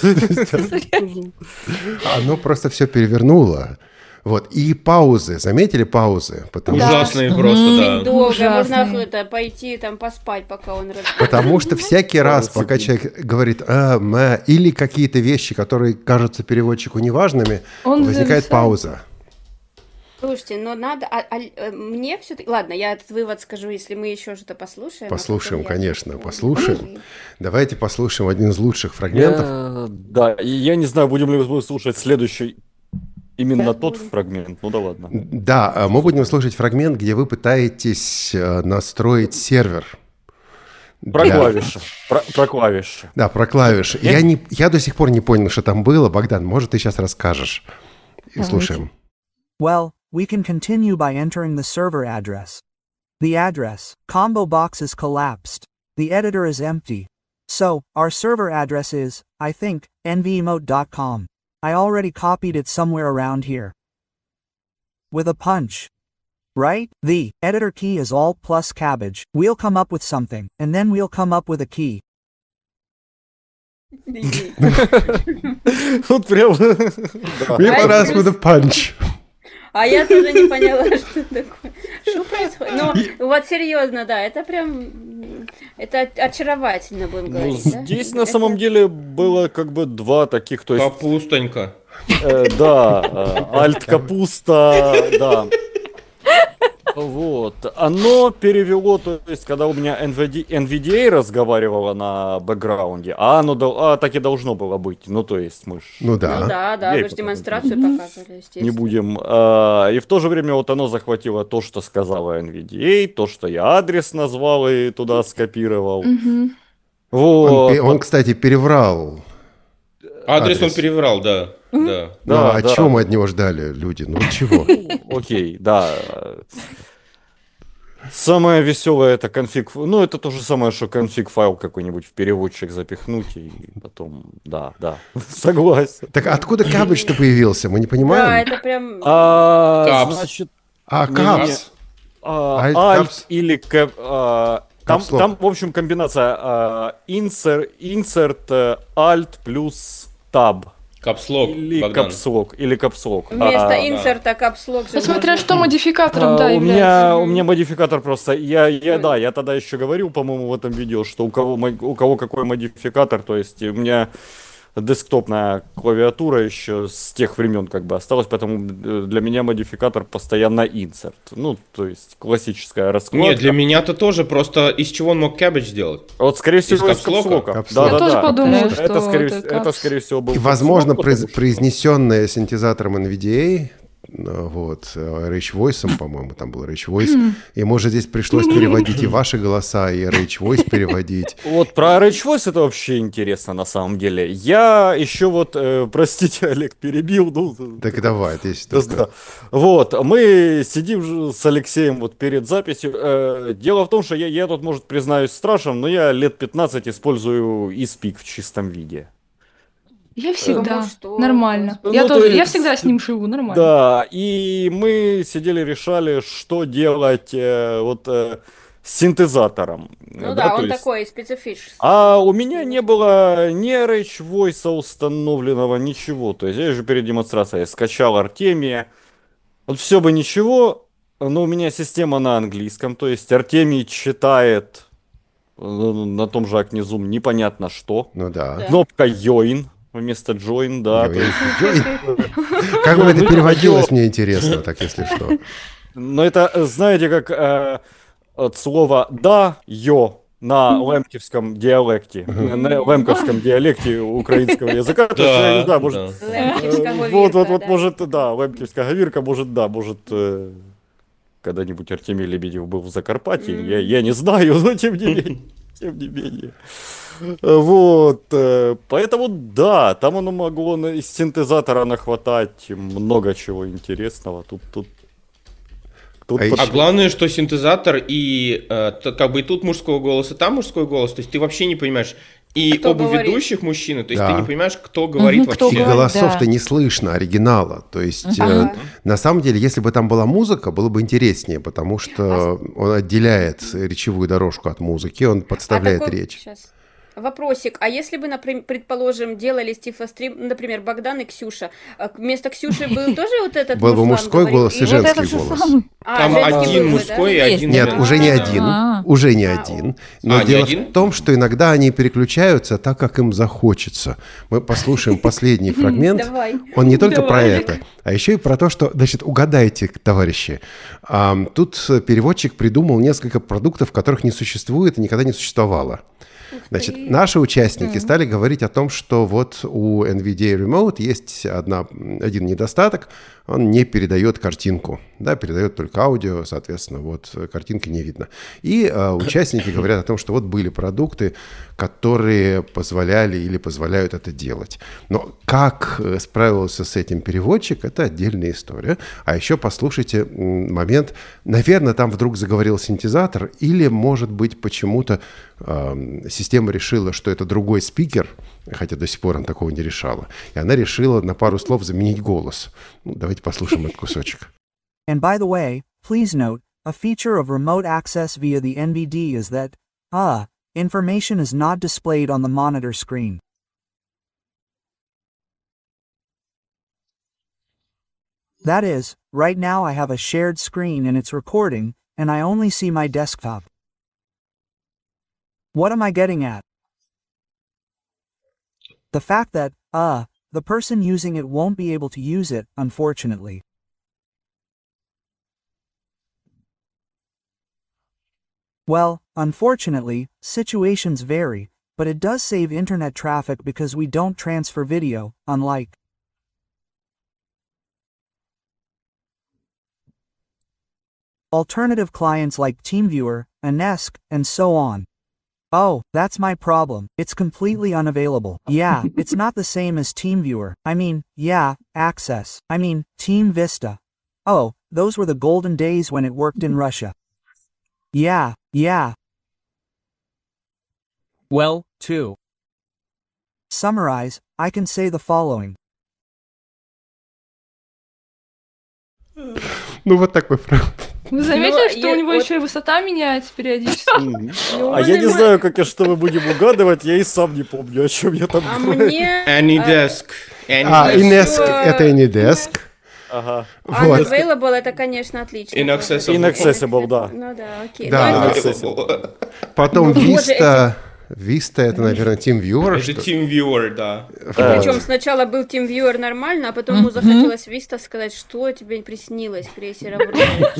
Оно просто все перевернуло. Вот. И паузы. Заметили паузы? Потому, Да. Ужасные просто, да. Долго, Ужасные. можно это, пойти там поспать, пока он разберется. потому что всякий раз, Пару пока секунд. человек говорит «а, мэ», или какие-то вещи, которые кажутся переводчику неважными, Он возникает зависает. пауза. Слушайте, но надо, а- а- э, мне все-таки, ладно, я этот вывод скажу, если мы еще что-то послушаем. а Послушаем, потом я- конечно, послушаем. Давайте послушаем один из лучших фрагментов. Я- Да, и я не знаю, будем ли мы слушать следующий именно тот фрагмент. Ну да ладно. Да, а мы будем слушать фрагмент, где вы пытаетесь э, настроить сервер. Про для- клавиши. Про, про клавиши. Да, про клавиши. Я, не, я до сих пор не понял, что там было. Богдан, может, ты сейчас расскажешь? И Давайте. слушаем. Well, we can continue by entering the server address. The address, combo box is collapsed. The editor is empty. So, our server address is, I think, n v emote dot com. I already copied it somewhere around here. With a punch. Right? The editor key is all plus cabbage. We'll come up with something, and then we'll come up with a key. Вот прям... да. Мне А понравилось это with a punch. А я тоже не поняла, что такое. Что происходит? Ну, вот серьезно, да, это прям... м, Это очаровательно, будем Ну, говорить, да? здесь на Это- самом деле было как бы два таких, то есть, Капустонька. э, да, э, альт-капуста, да. Вот. Оно перевело, то есть, когда у меня эн ви ди эй, эн ви ди эй разговаривала на бэкграунде, а оно дол- а, так и должно было быть. Ну, то есть, мы ж Ну Ну да. да, да, Ей вы же потом демонстрацию показывали, естественно. не будем. А, и в то же время вот оно захватило то, что сказала эн ви ди эй, то, что я адрес назвал и туда скопировал. Мгм. Он, Вот. пе- он, кстати, переврал. Адрес, Адрес. он переврал, да. Да. Ну, Да, а да. чего мы от него ждали, люди? Ну, чего? Окей, да. Самое веселое это конфиг. Ну, это то же самое, что конфиг файл какой-нибудь в переводчик запихнуть и потом. Да, да. Согласен. Так откуда кабыч-то появился? Мы не Да, понимаем. это прям... А, Капс. значит, А, не- капс. а, Alt, Alt caps. или кэп- а, там, Caps lock. там, в общем, комбинация а, insert, insert э, Alt плюс Tab. Капслок, Или Богдан. капслок, или капслок. Вместо А, инсерта капслок же Ну, смотря можно. что модификатором, А, да, у меня, является. у меня модификатор просто, я, я, да, я тогда еще говорил, по-моему, в этом видео, что у кого, мо- у кого какой модификатор, то есть у меня десктопная клавиатура еще с тех времен как бы осталась, поэтому э, для меня модификатор постоянно insert, ну, то есть классическая раскладка. Нет, для меня-то тоже, просто из чего он мог кабидж сделать? Вот, скорее всего, из капслока? капслока. Капслок. Да, Я да, тоже да. подумала, это, что скорее, это это, капс. скорее всего, был И, возможно, капслок, произ- потому что- произнесенное синтезатором эн ви ди эй, ну, вот, э, Rage Voice, по-моему, там был Rage Voice, и, может, здесь пришлось переводить и ваши голоса, и Rage Voice переводить. Вот про Rage Voice это вообще интересно на самом деле. Я еще вот, э, простите, Олег, перебил. Ну, Так давай, здесь да, только- да. Вот, мы сидим же с Алексеем вот перед записью. Э, дело в том, что я, я тут, может, признаюсь страшным, но я лет пятнадцать использую eSpeak в чистом виде. Я всегда. Ну что? Нормально. Ну, Я то тоже, я есть- всегда с ним живу, нормально. Да, и мы сидели, решали, что делать э, вот э, с синтезатором. Ну да, то он есть- такой специфический. А у меня не было ни Rage Voice установленного, ничего. То есть я же перед демонстрацией скачал Артемия. Вот все бы ничего, но у меня система на английском. То есть Артемий читает э, на том же окне Zoom непонятно что. Ну да. Да. Кнопка Join вместо Join, да. то есть- Как бы это переводилось, мне интересно, так если что. но это, э, знаете, как э, от слова «да», «ё» на лемківському диалекте, на- на лемковском диалекте украинского языка. То есть, я не знаю, может, да. Лемківська Э, говірка, Вот, вот, вот, да. может, да, лемківська говірка, может, да, может, э, когда-нибудь Артемий Лебедев был в Закарпатье, я, я не знаю, но тем не менее, тем не менее. Э, Вот, э, поэтому, да, там оно могло на- из синтезатора нахватать много чего интересного, тут, тут, тут А под- А главное, что синтезатор и э, т- как бы и тут мужской голос, и там мужской голос. То есть ты вообще не понимаешь. И Кто оба говорит? ведущих мужчины, то есть Да. ты не понимаешь, кто говорит Мгм, кто вообще. И говорит. голосов-то да. не слышно, оригинала. То есть, э, Ага. на самом деле, если бы там была музыка, было бы интереснее, потому что он отделяет речевую дорожку от музыки, он подставляет А такой- речь. щас. Вопросик. А если бы, например, предположим, делали Тифлострим, например, Богдан и Ксюша, а к- вместо Ксюши был тоже вот этот Был бы мужлан мужской говорил? голос и вот женский это же голос. самый. А, Там женский один был бы, мужской и да? один Нет, женский. уже не Да. один. А. Уже не А, один. Но А, не дело один? в том, что иногда они переключаются так, как им захочется. Мы послушаем последний фрагмент. Давай. Он не только про Давай. это, а еще и про то, что, значит, угадайте, товарищи. Ам, Тут э, переводчик придумал несколько продуктов, которых не существует и никогда не существовало. Значит, наши участники mm-hmm. стали говорить о том, что вот у эн ви ди эй Remote есть одна, один недостаток, он не передает картинку, да, передает только аудио, соответственно, вот картинки не видно. И э, участники говорят о том, что вот были продукты, которые позволяли или позволяют это делать. Но как справился с этим переводчик, это отдельная история. А еще послушайте момент, наверное, там вдруг заговорил синтезатор, или, может быть, почему-то э, система решила, что это другой спикер, хотя до сих пор она такого не решала. И она решила на пару слов заменить голос. Ну, давайте послушаем этот кусочек. And by the way, please note, a feature of remote access via the эн ви ди is that, ah, information is not displayed on the monitor screen. That is, right now I have a shared screen and it's recording, and I only see my desktop. What am I getting at? The fact that, uh, the person using it won't be able to use it, unfortunately. Well, unfortunately, situations vary, but it does save internet traffic because we don't transfer video, unlike alternative clients like TeamViewer, Anesk, and so on. Oh, that's my problem. It's completely unavailable. Yeah, it's not the same as TeamViewer. I mean, yeah, Access. I mean, Team Vista. Oh, those were the golden days when it worked in Russia. Yeah, yeah. Well, too. Summarize, I can say the following. Ну, вот такой фраг. Вы заметили, Ну, что я- у него вот- еще и высота меняется периодически? А я не знаю, как и что мы будем угадывать, я и сам не помню, о чем я там А говорю. мне... Anydesk. А, Anydesk. Inesk — это Anydesk. Ага. Вот. Unavailable, это, конечно, отлично. Inaccessible. Inaccessible, да. Ну да, окей. Да. Ну, Inaccessible. Потом Ну, боже, Vista. Vista — это, наверное, TeamViewer. Это что- TeamViewer, да. Причем сначала был TeamViewer нормально, а потом ему захотелось Vista сказать, что тебе приснилось, крейсер Аврора.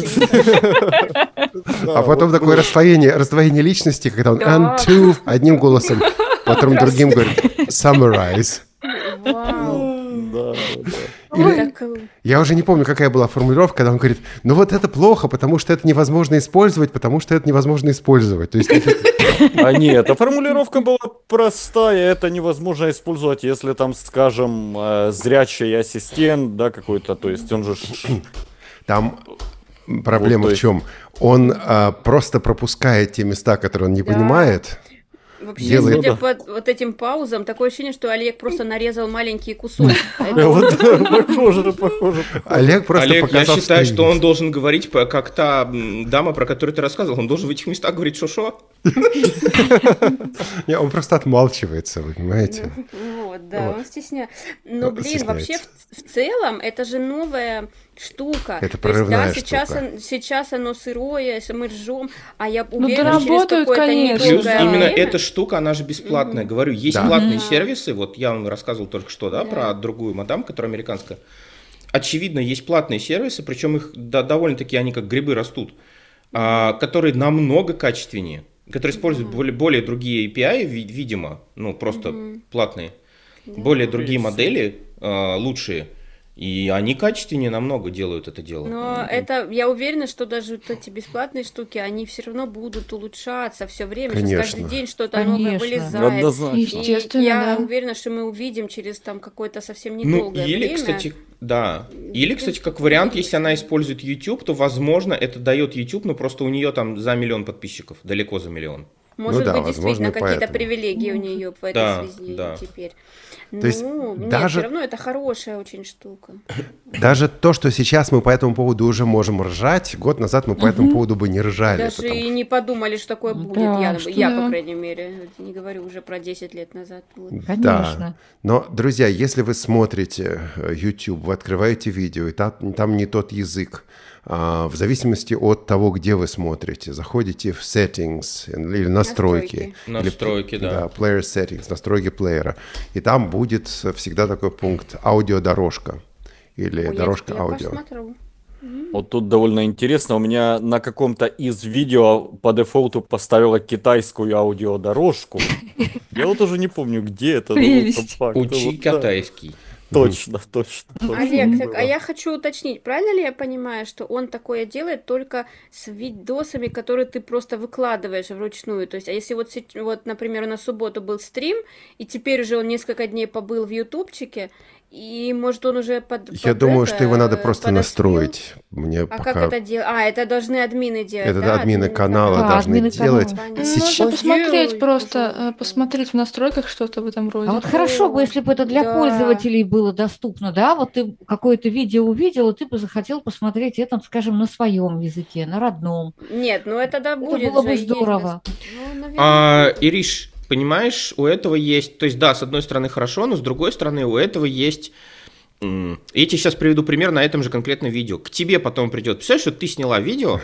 А потом такое раздвоение, раздвоение личности, когда он Да. «and to» одним голосом, потом другим говорит «summarize». Вау. Да, да, Или- Так, э, Я уже не помню, какая была формулировка, когда он говорит, ну вот это плохо, потому что это невозможно использовать, потому что это невозможно использовать. То есть да. А нет, а формулировка была простая, это невозможно использовать, если там, скажем, э, зрячий ассистент, да, какой-то, то есть он же... ш- там проблема Вот, то в есть- чем? Он а, просто пропускает те места, которые он не Да. понимает. Вообще, Делает- судя Ну по вот этим паузам, такое ощущение, что Олег просто нарезал маленькие кусочки. Э, вот, Похоже, похоже. Олег просто Олег, я показал, считаю, что что он должен говорить, по- как та м, дама, про которую ты рассказывал. Он должен в этих местах говорить шо-шо. Не, он просто отмалчивается, вы понимаете? Вот, да, Вот. он стесняется. Но, Он блин, вообще в, стесняется. в целом это же новая штука. Это То есть, прорывная да, сейчас, штука. он- сейчас оно сырое, если мы ржем, а я Ну, уверена, через доработают, какое-то конечно. Плюс недолгое именно время... эта штука, она же бесплатная. Говорю, есть Да. платные сервисы. Вот я вам рассказывал только что, да, Да. про другую мадам, которая американская. Очевидно, есть платные сервисы, причем их да, довольно-таки они как грибы растут, а, которые намного качественнее, которые используют более, более другие эй пи ай, ви- видимо, ну просто платные, более другие модели, а, лучшие. И они качественнее намного делают это дело. Но это, я уверена, что даже вот эти бесплатные штуки, они все равно будут улучшаться все время. Сейчас Конечно. каждый день что-то новое Конечно. вылезает. Однозначно. И Естественно, я да. уверена, что мы увидим через там какое-то совсем Ну, недолгое или, время. кстати, да. Или, принципе, кстати, как вариант, если она есть. использует YouTube, то, возможно, это дает YouTube, но просто у нее там за миллион подписчиков, далеко за миллион. Может да, быть, возможно, действительно и какие-то поэтому. привилегии у нее в этой Да, связи да. теперь. То есть ну, нет, даже- все равно это хорошая очень штука. Даже то, что сейчас мы по этому поводу уже можем ржать, год назад мы по этому поводу бы не ржали. Даже потому- и не подумали, что такое будет. Да, я, что я да. по крайней мере, не говорю уже про десять лет назад. Вот. Да. Конечно. Но, друзья, если вы смотрите э, YouTube, вы открываете видео, и та- там не тот язык, а, в зависимости от того, где вы смотрите, заходите в settings или настройки. Настройки. или- Настройки, да. Да, player settings, настройки плеера. И там будет всегда такой пункт аудиодорожка или Ой, я- дорожка я аудио. посмотрю. Вот тут довольно интересно. У меня на каком-то из видео по дефолту поставила китайскую аудиодорожку. Я вот уже не помню, где это. ну, Прелесть. по факту, Учи вот, да. китайский. Точно, точно. точно Олег, так, было. а я хочу уточнить, правильно ли я понимаю, что он такое делает только с видосами, которые ты просто выкладываешь вручную? То есть, а если вот, сеч- вот, например, на субботу был стрим, и теперь уже он несколько дней побыл в ютубчике, и может он уже под, Я под думаю, это, что его надо э, просто подоспел? настроить. Мне А как пока... это делать? А, это должны админы делать, Это да? админы канала Да, должны админы делать. канала. Понятно. Сейчас- Можно посмотреть Ой, просто, пожалуйста. э, посмотреть в настройках что-то в этом роде. А вот хорошо бы, если бы это для Да. пользователей было доступно, да? Вот ты какое-то видео увидел, и ты бы захотел посмотреть это, скажем, на своем языке, на родном. Нет, ну это да будет было же, бы есть здорово. дос- Ну, наверное, А, будет. Ириш, понимаешь, у этого есть... То есть, да, с одной стороны хорошо, но с другой стороны у этого есть... м, Я тебе сейчас приведу пример на этом же конкретном видео. К тебе потом придет. Представляешь, что ты сняла видео,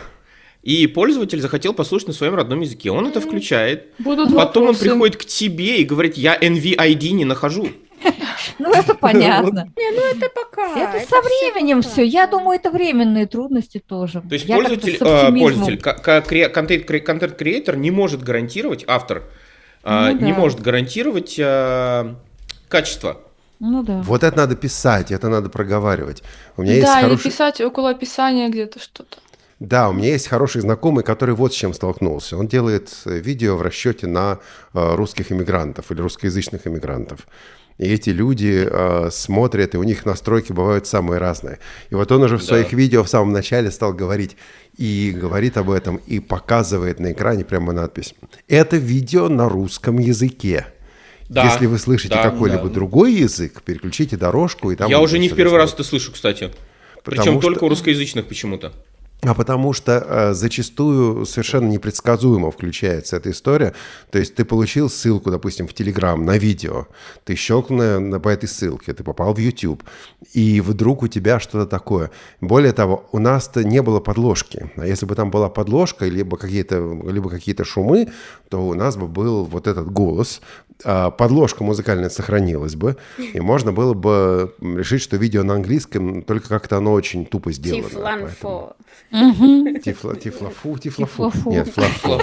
и пользователь захотел послушать на своем родном языке. Он это включает. Будут Потом он вопросы. приходит к тебе и говорит, я эн ви ай ди не нахожу. Ну, это понятно. Не, ну это пока. Это это со всё временем пока. все. Я думаю, это временные трудности тоже. То есть Я как-то пользователь, с э, оптимизмом. пользователь, ка- ка- кре- контент- кре- контент-креатор не может гарантировать, автор э, Ну не да. может гарантировать э, качество. Ну да. Вот это надо писать, это надо проговаривать. У меня есть Да, или хороший... писать около описания где-то что-то. Да, у меня есть хороший знакомый, который вот с чем столкнулся. Он делает э, видео в расчете на э, русских иммигрантов или русскоязычных иммигрантов. И эти люди э, смотрят, и у них настройки бывают самые разные. И вот он уже в Да. своих видео в самом начале стал говорить, и говорит об этом, и показывает на экране прямо надпись. Это видео на русском языке. Да, Если вы слышите да, какой-либо да. другой язык, переключите дорожку, и там... Я будет уже не в всё первый раз рисовать. это слышу, кстати. Потому Причем что- только у русскоязычных почему-то. А потому что э, зачастую совершенно непредсказуемо включается эта история. То есть ты получил ссылку, допустим, в Telegram на видео, ты щелкнул на, на- по этой ссылке, ты попал в YouTube, и вдруг у тебя что-то такое. Более того, у нас-то не было подложки. А если бы там была подложка, либо какие-то, либо какие-то шумы, то у нас бы был вот этот голос, а подложка музыкальная сохранилась бы, и можно было бы решить, что видео на английском, только как-то оно очень тупо сделано. поэтому- Тифланфо. Мгм. Тифло, тифлофу, тифлофу. Тифлофу. Нет, флафу.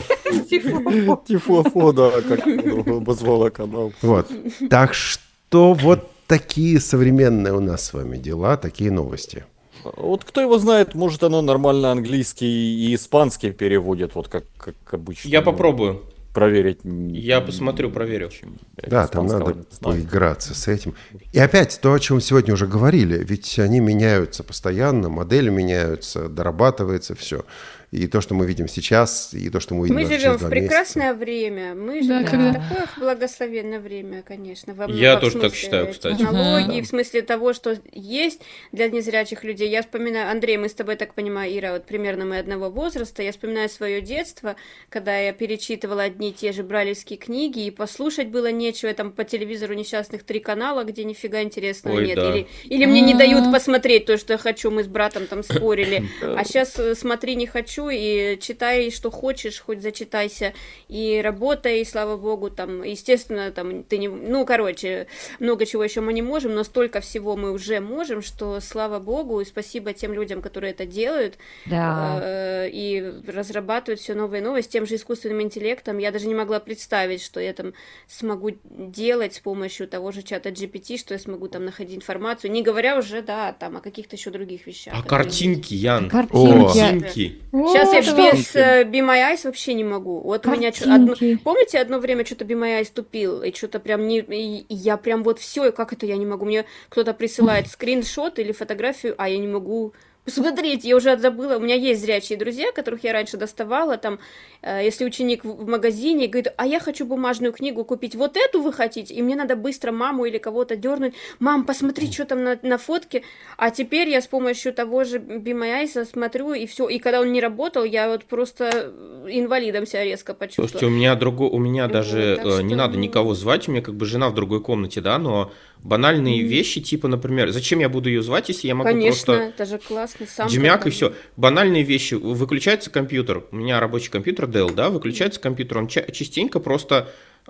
Тифлофо, да, как обозвала канал. Вот. Так что вот такие современные у нас с вами дела, такие новости. Вот кто его знает, может оно нормально английский и испанский переводит, вот как, как обычно. Я Ну, попробую. проверить. Я посмотрю, проверю. Да, там надо поиграться с этим. И опять то, о чем сегодня уже говорили, ведь они меняются постоянно, модели меняются, дорабатывается все. И то, что мы видим сейчас, и то, что мы увидим Мы даже живем через в два прекрасное время. Мы Да, живем когда- в такое благословенное время, конечно. Во Я многом тоже так смысле считаю, кстати. Технологий, Мгм. в смысле того, что есть для незрячих людей. Я вспоминаю, Андрей, мы с тобой, так понимаю, Ира, вот примерно мы одного возраста. Я вспоминаю свое детство, когда я перечитывала одни и те же брайлевские книги, и послушать было нечего. Там по телевизору несчастных три канала, где нифига интересного Ой, нет. да. Или, или мне не дают М. посмотреть то, что я хочу. Мы с братом там спорили. А сейчас смотри, не хочу, и читай, что хочешь, хоть зачитайся, и работай, и слава богу, там, естественно, там, ты не, ну, короче, много чего еще мы не можем, но столько всего мы уже можем, что слава богу, и спасибо тем людям, которые это делают, Да. э, и разрабатывают все новые и новые, с тем же искусственным интеллектом. Я даже не могла представить, что я там смогу делать с помощью того же чата джи пи ти, что я смогу там находить информацию, не говоря уже, да, там, о каких-то еще других вещах. А которые картинки, Ян. Картинки. Картинки. Сейчас Вот, я без э, Be My Eyes вообще не могу. Вот у меня чё- одно... Картинки. Помните, одно время что-то Be My Eyes тупил, и что-то прям не... И и я прям вот все, и как это я не могу? Мне кто-то присылает скриншот или фотографию, а я не могу посмотреть, я уже забыла. У меня есть зрячие друзья, которых я раньше доставала, там, э, если ученик в в магазине говорит, а я хочу бумажную книгу купить, вот эту вы хотите? И мне надо быстро маму или кого-то дернуть, мам, посмотри, что там на, на фотке. А теперь я с помощью того же Be My Eyes смотрю, и все. И когда он не работал, я вот просто инвалидом себя резко почувствовала. Слушайте, у меня другой, у меня Вот, даже так э, что, не надо ну. никого звать, у меня как бы жена в другой комнате, да, но банальные вещи, типа, например, зачем я буду ее звать, если я могу Конечно, просто это же классно. Сам Джимяк и как бы. все. Банальные вещи. Выключается компьютер. У меня рабочий компьютер Dell, да, выключается компьютер. Он ча- частенько просто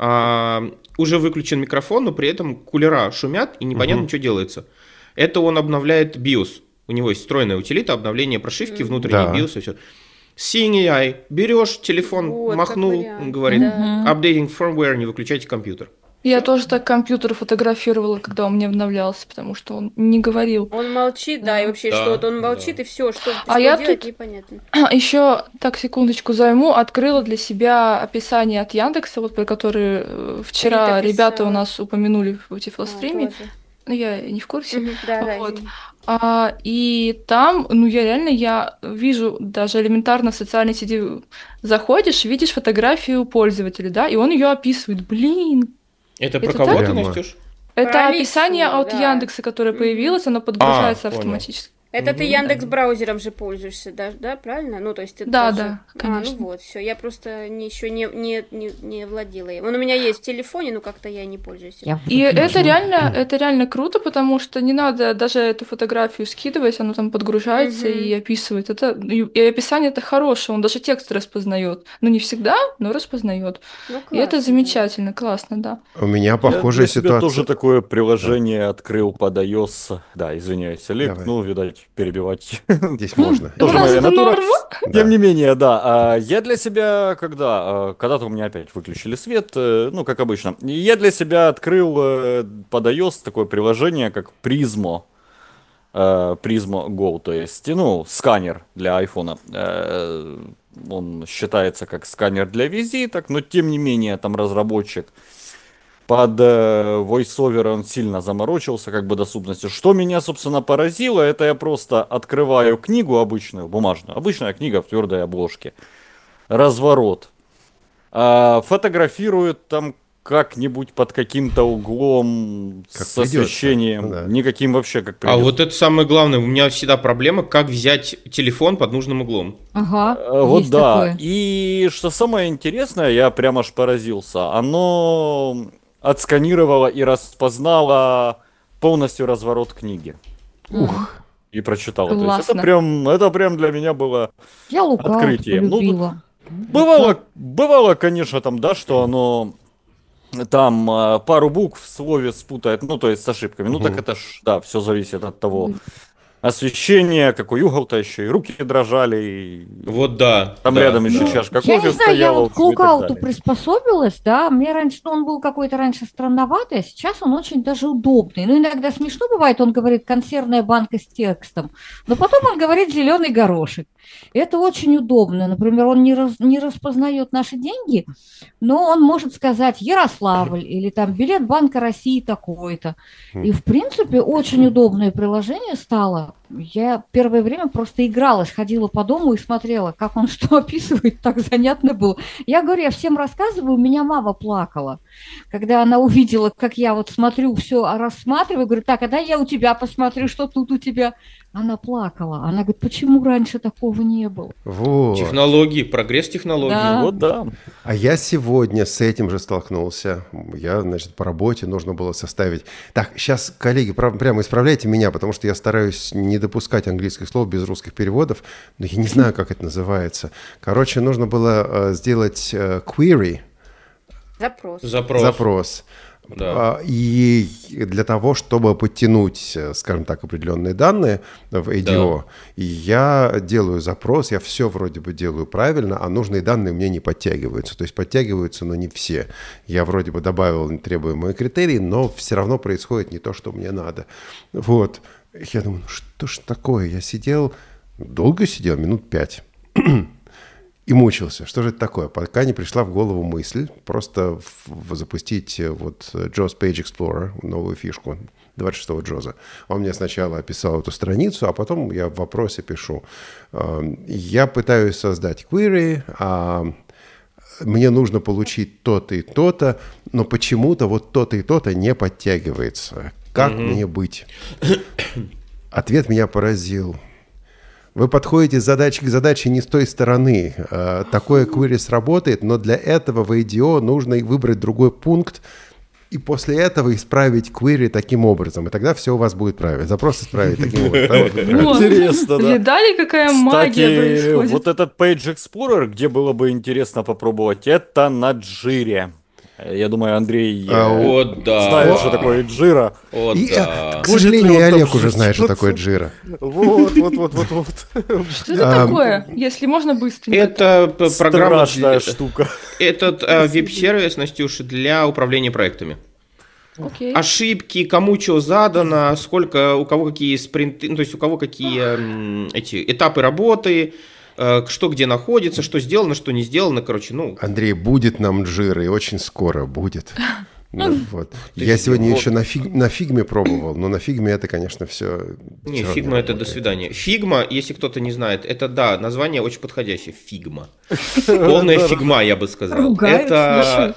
а, уже выключен микрофон, но при этом кулера шумят и непонятно, Мгм. что делается. Это он обновляет биос. У него есть встроенная утилита, обновление прошивки, Мгм. внутренний Да. биос и все. Seeing эй ай. Берешь телефон, Вот, как махнул, вариант, говорит, да. updating firmware, не выключайте компьютер. Я тоже так компьютер фотографировала, когда он мне обновлялся, потому что он не говорил. Он молчит, да, и вообще Да, что-то он да. молчит, и все, что, А что я делать, тут- непонятно. Еще так секундочку займу, открыла для себя описание от Яндекса, вот про который э, вчера Рита ребята писала. у нас упомянули в А, Тифлостриме. тоже. Ну, я не в курсе. Мгм, Да, да, Вот. извини. А, и там, ну, я реально, я вижу даже элементарно в социальной сети заходишь, видишь фотографию пользователя, да, и он ее описывает. Блин, Это про Это кого так? ты, Прямо. Настюш? это Про описание Алису, от да. Яндекса, которое Мгм. появилось, оно подгружается А, понял. автоматически. Это ты Мгм. Яндекс браузером же пользуешься, да, да, правильно? Ну, то есть это Да, же- да, А, конечно. ну вот, все, я просто не, еще не, не, не, не владела им. Он у меня есть в телефоне, но как-то я не пользуюсь. им. Я И выключу. это реально, это реально круто, потому что не надо даже эту фотографию скидывать, оно там подгружается Мгм. и описывает. Это, и, и описание это хорошее, он даже текст распознает. Ну, не всегда, но распознает. Ну, И классно, это да. замечательно, классно, да. У меня Я похожая для себя ситуация. тоже такое приложение открыл под iOS. Да, извиняюсь, Олег, Давай. ну, видать, перебивать. Здесь можно. У Тоже нас моя это натура. норма. Да. Тем не менее, да, а, я для себя, когда, а, когда-то у меня опять выключили свет, э, ну, как обычно, и я для себя открыл э, под iOS такое приложение, как Prismo, э, Prismo Go, то есть, ну, сканер для айфона. Э, Он считается как сканер для визиток, но тем не менее, там разработчик под э, VoiceOver он сильно заморочился, как бы доступностью. Что меня, собственно, поразило, это я просто открываю книгу обычную, бумажную, обычная книга в твердой обложке, разворот, а, фотографирует там как-нибудь под каким-то углом Как с придется. освещением, Да. никаким вообще как А придется. вот это самое главное, у меня всегда проблема, как взять телефон под нужным углом. Ага, Э, Вот есть да. такое. И что самое интересное, я прямо аж поразился. Оно отсканировало и распознало полностью разворот книги. Ух. И прочитало. То есть это Классно. прям, это прям для меня было Я лукаут открытием. Ну, полюбила. Бывало, бывало, конечно, там, да, что оно там а, пару букв в слове спутает, ну, то есть с ошибками. Ну, так Мгм. это ж, да, все зависит от того освещения, какой угол-то еще, и руки дрожали, и Вот да. там да, рядом еще да. чашка Я кофе не знаю, я стояла, вот к всё и так лукауту далее. приспособилась, да, мне раньше, ну, он был какой-то раньше странноватый, а сейчас он очень даже удобный. Ну, иногда смешно бывает, он говорит консервная банка с текстом, но потом он говорит зеленый горошек. Это очень удобно. Например, он не, раз- не распознает наши деньги, но он может сказать Ярославль или там билет Банка России такой-то. И, в принципе, очень удобное приложение стало. Я первое время просто игралась, ходила по дому и смотрела, как он что описывает, так занятно было. Я говорю, я всем рассказываю, у меня мама плакала, когда она увидела, как я вот смотрю, все рассматриваю, говорю, так, а дай я у тебя посмотрю, что тут у тебя. Она плакала. Она говорит, почему раньше такого не было? Вот. Технологии, прогресс технологий. Да. Вот да. А я сегодня с этим же столкнулся. Я, значит, по работе нужно было составить. Так, сейчас, коллеги, прям- прямо исправляйте меня, потому что я стараюсь не допускать английских слов без русских переводов, но я не знаю, как это называется. Короче, нужно было э, сделать э, query, Запрос. Запрос. запрос. Да. А, И для того, чтобы подтянуть, э, скажем так, определенные данные в эй ди о, и я делаю запрос, я все вроде бы делаю правильно, а нужные данные мне не подтягиваются. То есть подтягиваются, но не все. Я вроде бы добавил требуемые критерии, но все равно происходит не то, что мне надо. Вот. Я думаю, ну что ж такое? Я сидел, долго сидел, минут пять. И мучился. Что же это такое? Пока не пришла в голову мысль просто в- в- запустить э, вот э, джоуз Page Explorer, новую фишку двадцать шестого джоза. Он мне сначала описал эту страницу, а потом я в вопросе пишу. э, Я пытаюсь создать query, а мне нужно получить то-то и то-то, но почему-то вот то-то и то-то не подтягивается. Как мне быть? Ответ меня поразил. Вы подходите с задачей к задаче не с той стороны. Э, Такое query сработает, но для этого в эй ди о нужно и выбрать другой пункт, и после этого исправить query таким образом. И тогда все у вас будет правильно. Запрос исправить таким образом. Тогда будет правильно. Вот. Интересно, да. Видали, какая магия Кстати, происходит? вот этот Page Explorer, где было бы интересно попробовать, это на Джире. Я думаю, Андрей А, э, О, да. знает, что такое Джира. О, И, да. а, к сожалению, Будет ли и он там Олег уже знает, что жить? такое Джира. Вот, вот, вот, вот, вот. Что это А, такое, если можно быстренько? Это п- программа Страшная для- штука. Этот а, веб-сервис, Настюша, для управления проектами. Окей. Ошибки, кому что задано, сколько, у кого какие спринты, ну, то есть у кого какие м, эти этапы работы, э, что где находится, что сделано, что не сделано, короче, ну, Андрей, будет нам Джира, и очень скоро будет. Ну, вот. Я сегодня вот. еще на, фиг, на фигме пробовал, но на фигме это, конечно, все... не, фигма это до свидания. Фигма, если кто-то не знает, это, да, название очень подходящее, фигма. Полная фигма, я бы сказал. Ругаются, Это,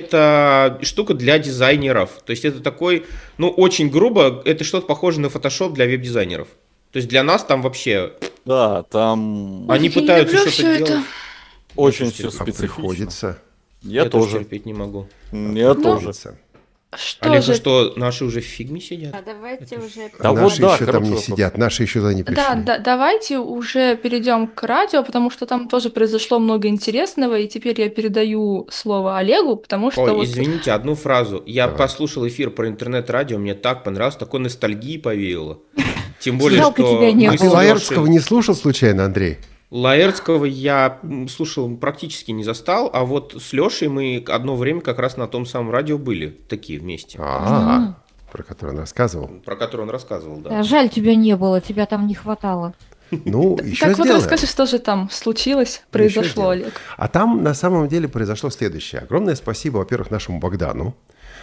это штука для дизайнеров. То есть это такой, ну, очень грубо, это что-то похоже на Photoshop для веб-дизайнеров. То есть для нас там вообще... Да, там Они я не пытаются люблю что-то всё это. делать. очень все А А специфично. приходится. Я тоже. терпеть не могу. Я тоже. Приходится. Что Олег, же? ну что, наши уже в фигме сидят? А давайте уже... Да вот Наши да, еще там хороший не вопрос. сидят, наши еще туда не пришли. Да, да, давайте уже перейдем к радио, потому что там тоже произошло много интересного, и теперь я передаю слово Олегу, потому что Ой, вот извините, одну фразу. Я Давай. послушал эфир про интернет-радио, мне так понравилось, такой ностальгии повеяло. Тем более, Жалко, что тебя не мы А с ты было. Лаэртского Лёшей- не слушал случайно, Андрей? Лаэртского я м, слушал, практически не застал, а вот с Лешей мы одно время как раз на том самом радио были, такие вместе, А, про который он рассказывал. про который он рассказывал, да. Да, жаль, тебя не было, тебя там не хватало. Ну, еще так вот сделаем. расскажи, что же там случилось, Ну, произошло, еще сделаем. Олег. А там на самом деле произошло следующее. Огромное спасибо, во-первых, нашему Богдану.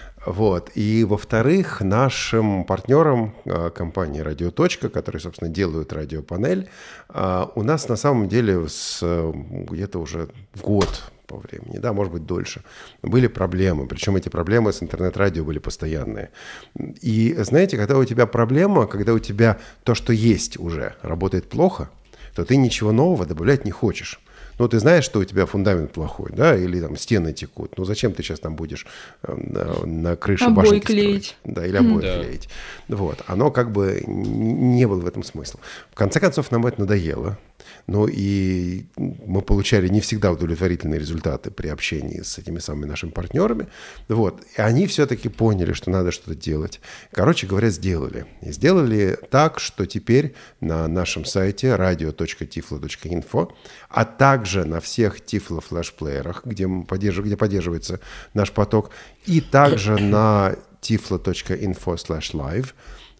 Вот. И, во-вторых, нашим партнерам э, компании «Радио. Точка», которые, собственно, делают радиопанель. Э, у нас на самом деле с, э, где-то уже год по времени, да, может быть, дольше, были проблемы. Причем эти проблемы с интернет-радио были постоянные. И знаете, когда у тебя проблема, когда у тебя то, что есть уже, работает плохо, то ты ничего нового добавлять не хочешь. Ну, ты знаешь, что у тебя фундамент плохой, да, или там стены текут. Ну, зачем ты сейчас там будешь э, на, на крыше Обои башенки клеить. строить? Да, или обои Да. клеить. Вот. Оно как бы н- не было в этом смысла. В конце концов, нам это надоело. Ну, и мы получали не всегда удовлетворительные результаты при общении с этими самыми нашими партнерами. Вот. И они все-таки поняли, что надо что-то делать. Короче говоря, сделали. И сделали так, что теперь на нашем сайте радио точка тифло точка инфо, а также на всех Тифло флешплеерах, где, мы поддерж- где поддерживается наш поток, и также на тифло точка инфо слэш лайв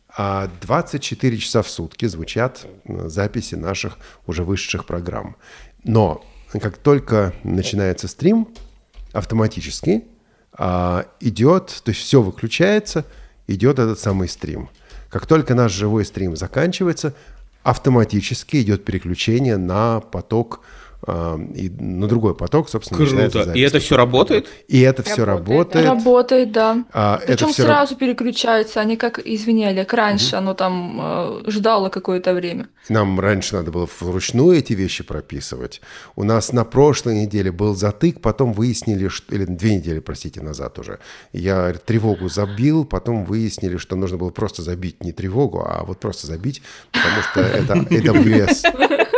а двадцать четыре часа в сутки звучат э, записи наших уже вышедших программ. Но как только начинается стрим, автоматически а, идет, то есть все выключается, идет этот самый стрим. Как только наш живой стрим заканчивается, автоматически идет переключение на поток, а, и на другой поток, собственно, начинается Круто. запись. И это все работает? И это все Работает, работает. да. Работает, да. А, это Причем всё раб- сразу переключаются, они как, извини, Олег, раньше оно там э, ждало какое-то время. Нам раньше надо было вручную эти вещи прописывать. У нас на прошлой неделе был затык, потом выяснили, что... Или две недели, простите, назад уже. Я тревогу забил, потом выяснили, что нужно было просто забить не тревогу, а вот просто забить, потому что это эй дабл ю эс.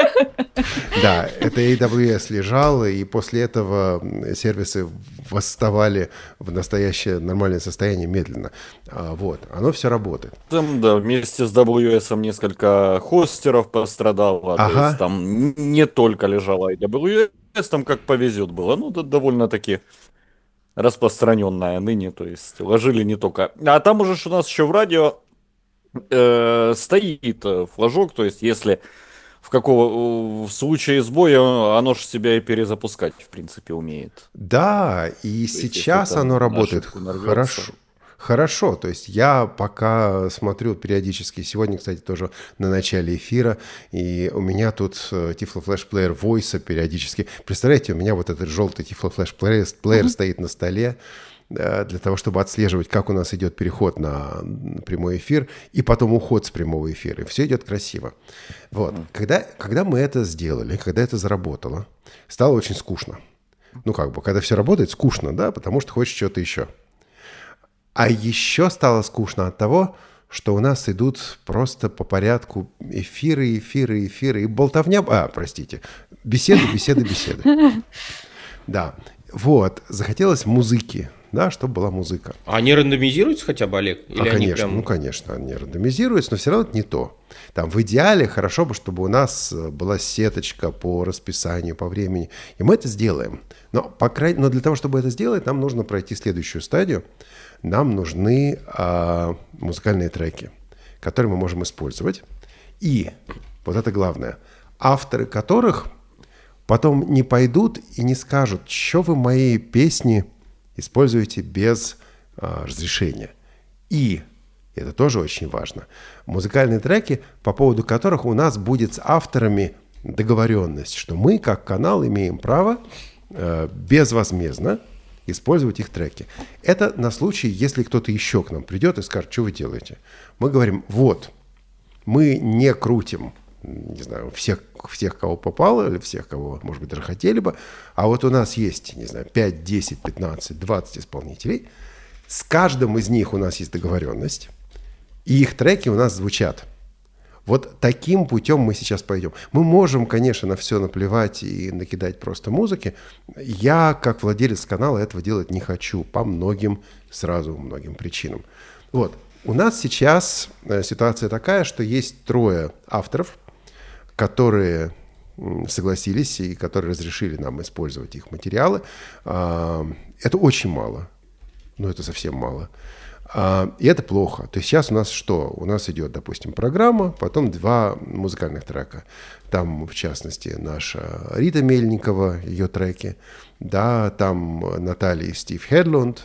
Да, это эй дабл ю эс лежал, и после этого сервисы восставали в настоящее нормальное состояние медленно. А, Вот, оно все работает. Там, да, вместе с дабл ю эс несколько хостеров пострадало. То Ага. есть там н- не только лежала эй дабл ю эс, там как повезет было. Ну, да, довольно-таки распространенная ныне. То есть ложили не только... А там уже ж у нас еще в радио э, стоит э, флажок. То есть если в какого в случае сбоя оно же себя и перезапускать, в принципе, умеет. Да, и есть, сейчас если там оно на работает ошибку нарвётся. хорошо. Хорошо, то есть я пока смотрю периодически, сегодня, кстати, тоже на начале эфира, и у меня тут э, Tiflo Flash Player Voice периодически. Представляете, у меня вот этот желтый Tiflo Flash Player, плеер Мгм. стоит на столе э, для того, чтобы отслеживать, как у нас идет переход на прямой эфир и потом уход с прямого эфира. И все идет красиво. Вот. Когда, когда мы это сделали, когда это заработало, стало очень скучно. Ну, как бы, когда все работает, скучно, да, потому что хочешь что-то еще. А еще стало скучно от того, что у нас идут просто по порядку эфиры, эфиры, эфиры и болтовня... А, простите, беседы, беседы, беседы. Да, вот, захотелось музыки. да, чтобы была музыка. А они рандомизируются хотя бы, Олег? Или а, они конечно, прям... ну, конечно, они рандомизируются, но все равно это не то. Там в идеале хорошо бы, чтобы у нас была сеточка по расписанию, по времени. И мы это сделаем. Но, по крайней... но для того, чтобы это сделать, нам нужно пройти следующую стадию. Нам нужны а, музыкальные треки, которые мы можем использовать. И, вот это главное, авторы которых потом не пойдут и не скажут, что вы мои песни используете без а, разрешения. И, это тоже очень важно, музыкальные треки, по поводу которых у нас будет с авторами договоренность, что мы, как канал, имеем право э, безвозмездно использовать их треки. Это на случай, если кто-то еще к нам придет и скажет, что вы делаете. Мы говорим, вот, мы не крутим, не знаю, всех, всех, кого попало, или всех, кого, может быть, даже хотели бы, а вот у нас есть, не знаю, пять, десять, пятнадцать, двадцать исполнителей, с каждым из них у нас есть договоренность, и их треки у нас звучат. Вот таким путем мы сейчас пойдем. Мы можем, конечно, на все наплевать и накидать просто музыки. Я, как владелец канала, этого делать не хочу по многим, сразу многим причинам. Вот. У нас сейчас ситуация такая, что есть трое авторов, которые согласились и которые разрешили нам использовать их материалы. Это очень мало. Ну, это совсем мало. И это плохо. То есть сейчас у нас что? У нас идет, допустим, программа, потом два музыкальных трека. Там, в частности, наша Рита Мельникова, ее треки. Да, там Наталья и Стив Хедлунд.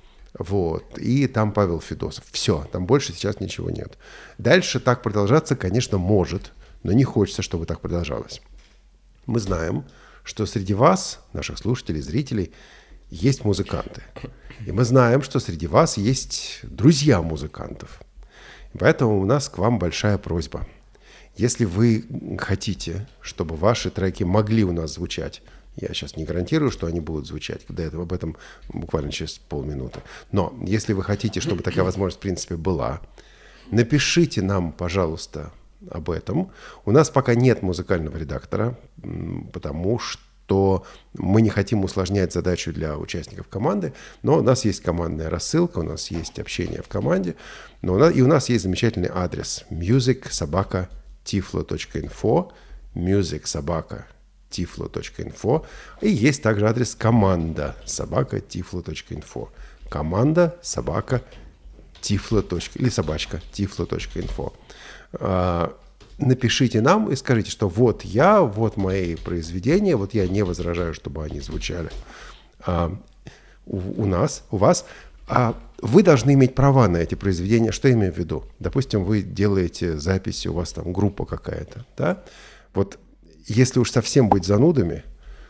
Вот. И там Павел Федосов. Все, там больше сейчас ничего нет. Дальше так продолжаться, конечно, может, но не хочется, чтобы так продолжалось. Мы знаем, что среди вас, наших слушателей, зрителей, есть музыканты. И мы знаем, что среди вас есть друзья музыкантов. И поэтому у нас к вам большая просьба. Если вы хотите, чтобы ваши треки могли у нас звучать, я сейчас не гарантирую, что они будут звучать, до этого об этом буквально через полминуты. Но если вы хотите, чтобы такая возможность в принципе была, напишите нам, пожалуйста, об этом. У нас пока нет музыкального редактора, потому что то мы не хотим усложнять задачу для участников команды, но у нас есть командная рассылка, у нас есть общение в команде, но у нас, и у нас есть замечательный адрес music собака tiflo точка info, music собака tiflo точка info, и есть также адрес команда собака tiflo точка info, команда собака tiflo. Или собачка tiflo точка info. Напишите нам и скажите, что вот я, вот мои произведения, вот я не возражаю, чтобы они звучали а, у, у нас, у вас. А вы должны иметь права на эти произведения. Что я имею в виду? Допустим, вы делаете записи, у вас там группа какая-то, да? Вот если уж совсем быть занудами,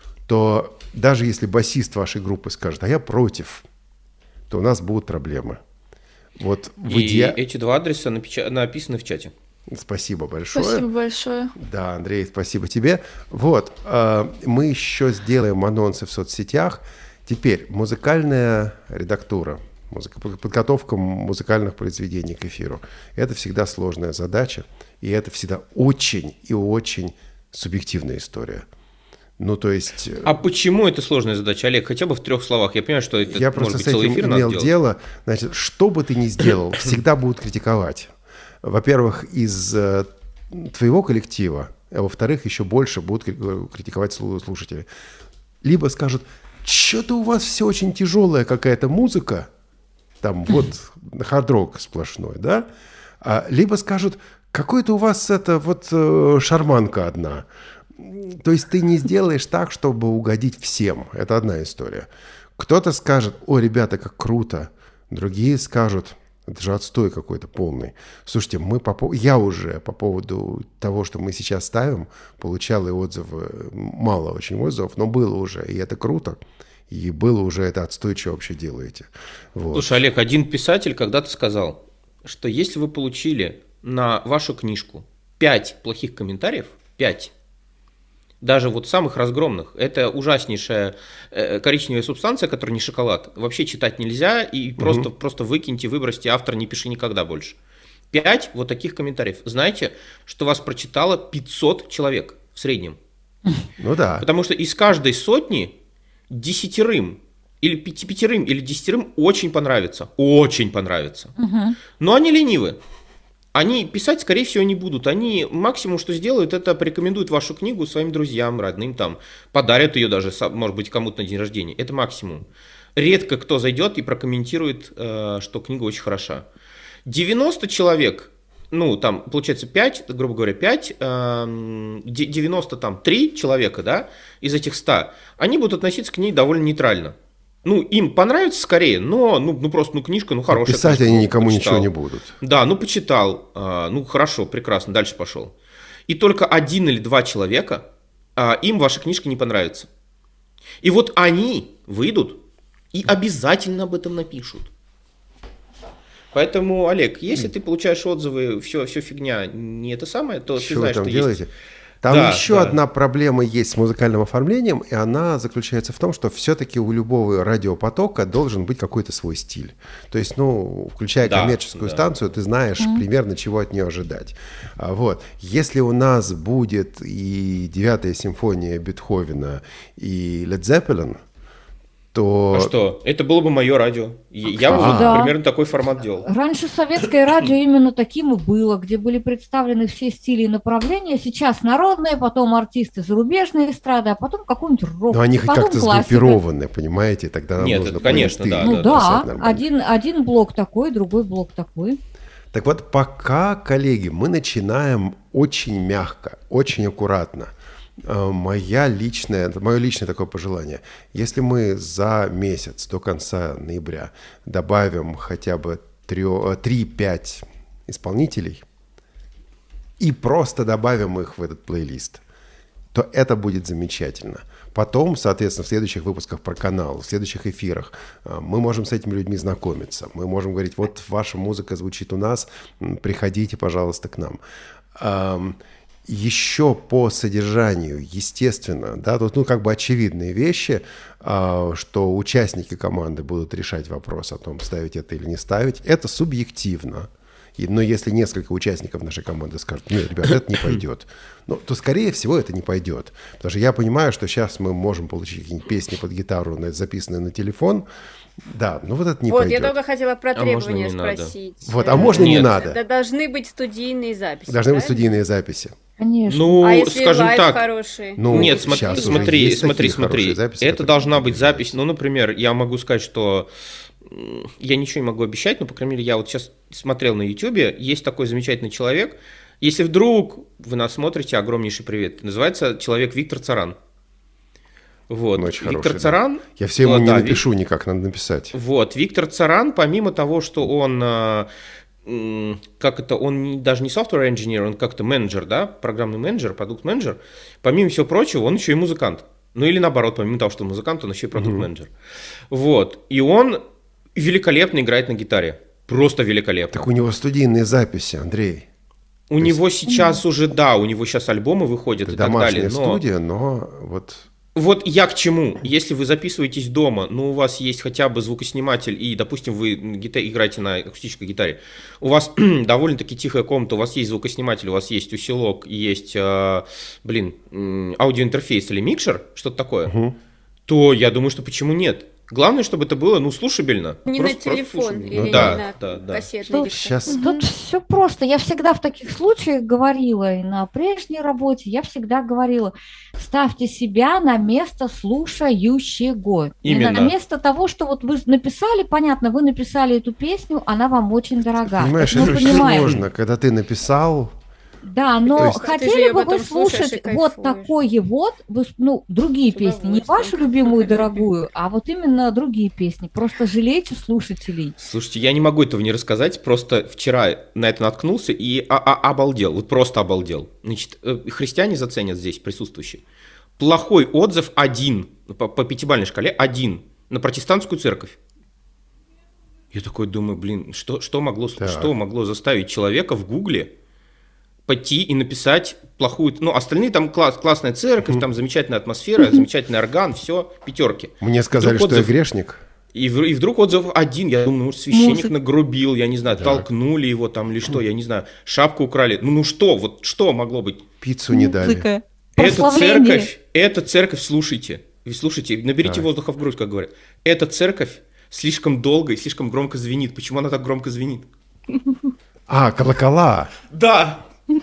то даже если басист вашей группы скажет, а я против, то у нас будут проблемы. Вот в И иде... эти два адреса напеча... написаны в чате. Спасибо большое. Спасибо большое. Да, Андрей, спасибо тебе. Вот, э, мы еще сделаем анонсы в соцсетях. Теперь музыкальная редактура, музыка, подготовка музыкальных произведений к эфиру. Это всегда сложная задача, и это всегда очень и очень субъективная история. Ну, то есть... А почему это сложная задача, Олег? Хотя бы в трех словах. Я понимаю, что это, я может просто быть, с этим целый эфир имел надо дело. Значит, что бы ты ни сделал, всегда будут критиковать. Во-первых, из э, твоего коллектива, а во-вторых, еще больше будут критиковать слушатели. Либо скажут, что-то у вас все очень тяжелая какая-то музыка, там вот хард-рок сплошной, да? А, либо скажут, какой-то у вас это вот э, шарманка одна. То есть ты не сделаешь так, чтобы угодить всем. Это одна история. Кто-то скажет, о, ребята, как круто. Другие скажут... Это же отстой какой-то полный. Слушайте, мы по, я уже по поводу того, что мы сейчас ставим, получал и отзывы, мало очень отзывов, но было уже, и это круто. И было уже это отстой, что вообще делаете. Вот. Слушай, Олег, один писатель когда-то сказал, что если вы получили на вашу книжку пять плохих комментариев, пять, даже вот самых разгромных, это ужаснейшая э, коричневая субстанция, которая не шоколад, вообще читать нельзя, и угу. просто, просто выкиньте, выбросьте, автор не пиши никогда больше. Пять вот таких комментариев. Знаете, что вас прочитало пятьсот человек в среднем? Ну да. Потому что из каждой сотни десятерым или пяти, пятерым, или десятерым очень понравится. Очень понравится. Мгм. Но они ленивы. Они писать, скорее всего, не будут. Они максимум, что сделают, это порекомендуют вашу книгу своим друзьям, родным, там, подарят ее даже, са- может быть, кому-то на день рождения. Это максимум. Редко кто зайдет и прокомментирует, э, что книга очень хороша. девяносто человек, ну, там, получается, пять, грубо говоря, пять, эм, де- девяносто три человека, да, из этих ста, они будут относиться к ней довольно нейтрально. Ну, им понравится скорее, но, ну, ну просто, ну, книжка, ну, хорошая. Писать книжка, они ну, никому почитал. ничего не будут. Да, ну, почитал, а, ну, хорошо, прекрасно, дальше пошел. И только один или два человека, а, им ваша книжка не понравится. И вот они выйдут и обязательно об этом напишут. Поэтому, Олег, если ты получаешь отзывы, все, все фигня, не это самое, то ты Что вы знаешь, там что делаете? есть... Там Да, еще да. одна проблема есть с музыкальным оформлением, и она заключается в том, что все-таки у любого радиопотока должен быть какой-то свой стиль. То есть, ну, включая Да, коммерческую да. станцию, ты знаешь примерно, чего от нее ожидать. А вот. Если у нас будет и девятая симфония Бетховена, и Led Zeppelin, то... А что? Это было бы мое радио. И Я бы кстати, вот да. примерно такой формат делал. Раньше советское радио именно таким и было, где были представлены все стили и направления. Сейчас народные, потом артисты зарубежной эстрады, а потом какой-нибудь рок, Но они хоть потом как-то классика. сгруппированы, понимаете? Тогда нам Нет, нужно это, конечно, понять да, стиль. Ну да, да, писать нормально. один, один блок такой, другой блок такой. Так вот, пока, коллеги, мы начинаем очень мягко, очень аккуратно. Э, Моя личная, мое личное такое пожелание. Если мы за месяц до конца ноября добавим хотя бы три-пять исполнителей и просто добавим их в этот плейлист, то это будет замечательно. Потом, соответственно, в следующих выпусках про канал, в следующих эфирах э, мы можем с этими людьми знакомиться. Мы можем говорить, вот ваша музыка звучит у нас, м, приходите, пожалуйста, к нам. Ам, Еще по содержанию, естественно, да, тут, ну, как бы очевидные вещи, а, что участники команды будут решать вопрос о том, ставить это или не ставить. Это субъективно. И, но если несколько участников нашей команды скажут, нет, ребят, это не пойдет, ну, то, скорее всего, это не пойдет. Потому что я понимаю, что сейчас мы можем получить какие-нибудь песни под гитару, на- записанные на телефон. Да, ну вот это не Вот, пойдет. я только хотела про А можно требования не надо? спросить. Вот, а можно не Нет. надо. Да должны быть студийные записи. Должны быть правильно? студийные записи. Конечно. Ну, А если скажем лайв так, хороший? Ну, нет, смотри, сейчас уже смотри, есть смотри, такие смотри. хорошие записи, Это которые должна быть подтверждаются. запись. Ну, например, я могу сказать, что м, я ничего не могу обещать, но, по крайней мере, я вот сейчас смотрел на Ютубе, есть такой замечательный человек. Если вдруг вы нас смотрите, огромнейший привет. Называется человек Виктор Царан. Вот. Он очень Виктор хороший, да. Царан. Я все ему Да, не да, напишу никак, надо написать. Вот, Виктор Царан, помимо того, что он, э, м, как это, он не- даже не software engineer, он как-то менеджер, да, программный менеджер, продукт-менеджер, помимо всего прочего, он еще и музыкант. Ну или наоборот, помимо того, что он музыкант, он еще и продукт-менеджер. Вот, и он великолепно играет на гитаре, просто великолепно. Так у него студийные записи, Андрей. У него сейчас уже, да, у него сейчас альбомы выходят Это и так домашняя далее, но... студия, но вот... Вот я к чему. Если вы записываетесь дома, но у вас есть хотя бы звукосниматель, и, допустим, вы гита- играете на акустической гитаре, у вас довольно-таки тихая комната, у вас есть звукосниматель, у вас есть усилок, есть, э, блин, м, аудиоинтерфейс или микшер, что-то такое, Мгм. то я думаю, что почему нет? Главное, чтобы это было, ну, слушабельно. Не Просто- на просто телефон слушабельно. или Ну не да, на да, да. кассетный Тут диктофон. Сейчас... Тут все просто. Я всегда в таких случаях говорила, и на прежней работе я всегда говорила, ставьте себя на место слушающего. И Именно. на место того, что вот вы написали, понятно, вы написали эту песню, она вам очень дорога. Понимаешь, Это мы это очень понимаем. сложно, когда ты написал... Да, но То есть- Ты же хотели её бы вы потом слушаешь слушать и вот кайфуешь. такое вот, вы с- ну, другие С песни, не вашу удовольствием. любимую дорогую, а вот именно другие песни. Просто жалейте слушателей. Слушайте, я не могу этого не рассказать, просто вчера на это наткнулся и а- а- обалдел, вот просто обалдел. Значит, э, христиане заценят здесь присутствующие. Плохой отзыв один, по, по пятибалльной шкале один, на протестантскую церковь. Я такой думаю, блин, что, что, могло, Так. что могло заставить человека в Гугле пойти и написать плохую... Ну, остальные там класс, классная церковь, там замечательная атмосфера, замечательный орган, все, пятерки. Мне сказали, Вдруг что я отзыв- грешник. И, в- и вдруг отзыв один. Я думаю, может, священник Может. нагрубил, я не знаю, Так. толкнули его там или что, я не знаю, шапку украли. Ну, ну что, вот что могло быть? Пиццу не дали. Музыка, Эта прославление. церковь, эта церковь, слушайте. И слушайте, наберите Так. воздуха в грудь, как говорят. Эта церковь слишком долго и слишком громко звенит. Почему она так громко звенит? А, колокола. Да,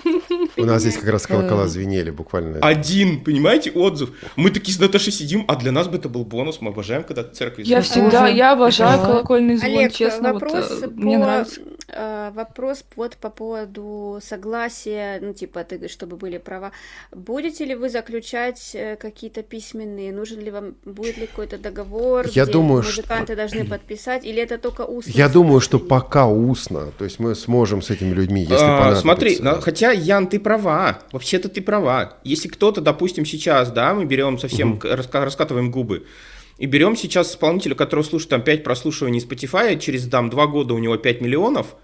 У нас здесь как раз колокола звенели буквально. один, понимаете, отзыв. Мы такие с Наташей сидим, а для нас бы это был бонус. Мы обожаем, когда церковь Я звенит. всегда, Тоже. я обожаю Да. колокольный звон, Олег, честно, вот, вопрос, э, по, мне нравится. э, вопрос вот по поводу согласия, ну, типа, ты, говоришь, чтобы были права. Будете ли вы заключать э, какие-то письменные? Нужен ли вам, будет ли какой-то договор, Я где думаю, что- музыканты должны подписать, или это только устно? Я думаю, что пока устно. То есть мы сможем с этими людьми, если А, понадобится. смотри, на- хотя, Ян, ты права. Вообще-то ты права. Если кто-то, допустим, сейчас, да, мы берем совсем, к- раска- раскатываем губы, и берем сейчас исполнителя, которого слушает там пять прослушиваний Spotify, через там два года у него пять миллионов.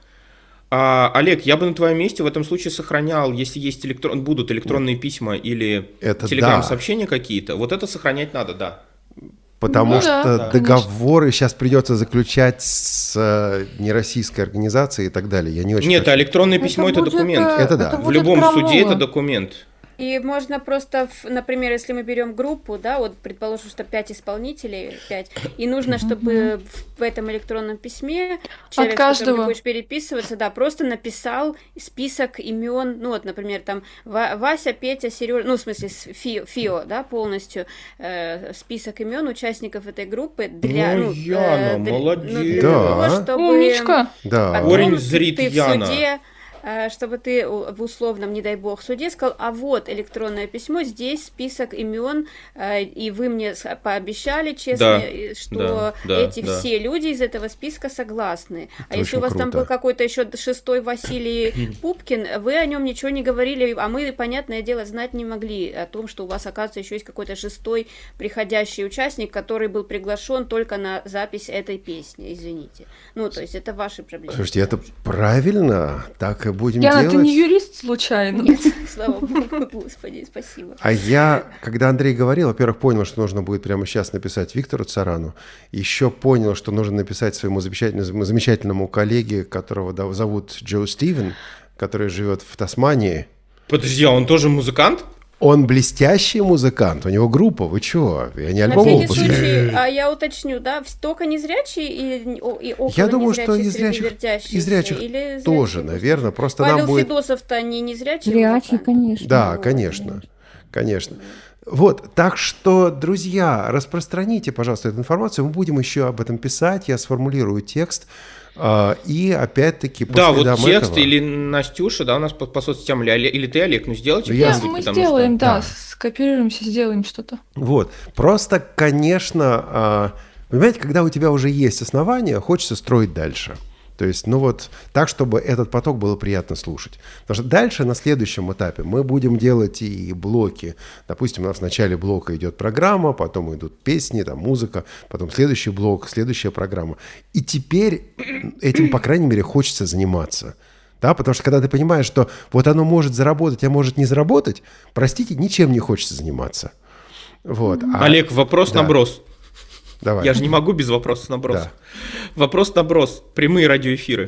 А, Олег, я бы на твоем месте в этом случае сохранял, если есть электрон, будут электронные письма или Это телеграм-сообщения какие-то, вот это сохранять надо, да. Потому Ну что да, договоры сейчас придется заключать с э, нероссийской организацией и так далее. Я не очень Нет, хочу. а электронное Это письмо это будет, документ. э, Это да. В будет любом крамола. суде это документ. И можно просто, в- например, если мы берем группу, да, вот предположим, что пять исполнителей, пять, и нужно, чтобы в, в этом электронном письме человек, с которым каждого. ты хочешь переписываться, да, просто написал список имен, ну вот, например, там Ва- Вася, Петя, Сережа, ну, в смысле, с- Фио, Фио, да, полностью э, список имен участников этой группы для, Ну, ну, Яна, для- молодец. ну, для Да. того, чтобы... Умничка. Да. Потом Корень ты- зрит ты в Яна. суде, э, чтобы ты у- в условном, не дай бог, суде сказал, а вот электронное письмо, здесь список имен, э, и вы мне с- пообещали честно, Да, э, что да, да, эти да. все люди из этого списка согласны. А Это если у очень вас там круто. был какой-то еще шестой Василий Пупкин, вы о нем ничего не говорили, а мы, понятное дело, знать не могли о том, что у вас, оказывается, еще есть какой-то шестой приходящий участник, который был приглашен только на запись этой песни, извините. Ну, то есть это ваши проблемы. Слушайте, это правильно, так и будем Яна, делать. ты не юрист случайно? Нет, слава богу, Господи, спасибо. А я, когда Андрей говорил, во-первых, понял, что нужно будет прямо сейчас написать Виктору Царану. Еще понял, что нужно написать своему замечательному, замечательному коллеге, которого да- зовут Джо Стивен, который живет в Тасмании. Подожди, а он тоже музыкант? Он блестящий музыкант, у него группа, вы чего? И они На альбом всякий выпускают. случай, а я уточню, да, в- только незрячие и, о- и около Я думаю, что и незрячие зрячих, среди вертящихся, и зрячих или тоже, зрячие? наверное. Просто Павел нам будет... Федосов-то не незрячий Зрячий, музыкант? конечно. Да, Вот, конечно, конечно. Вот, так что, друзья, распространите, пожалуйста, эту информацию. Мы будем еще об этом писать. Я сформулирую текст. а, И опять-таки, по Да, вот следам текст этого- или Настюша, да, у нас по, по соцсетям, или, Оле- или ты, Олег, ну сделайте Ну, я- Да, кто-нибудь, мы потому сделаем, что... да, Да. скопируемся, сделаем что-то. Вот. Просто, конечно, а, понимаете, когда у тебя уже есть основания, хочется строить дальше. То есть, ну вот, так, чтобы этот поток было приятно слушать. Потому что дальше, на следующем этапе, мы будем делать и блоки. Допустим, у нас в начале блока идет программа, потом идут песни, там, музыка, потом следующий блок, следующая программа. И теперь этим, по крайней мере, хочется заниматься. Да, потому что когда ты понимаешь, что вот оно может заработать, а может не заработать, простите, ничем не хочется заниматься. Вот. А- Олег, вопрос-наброс. Давай. Я же не могу без вопроса-наброса. Да. Вопрос-наброс. Прямые радиоэфиры.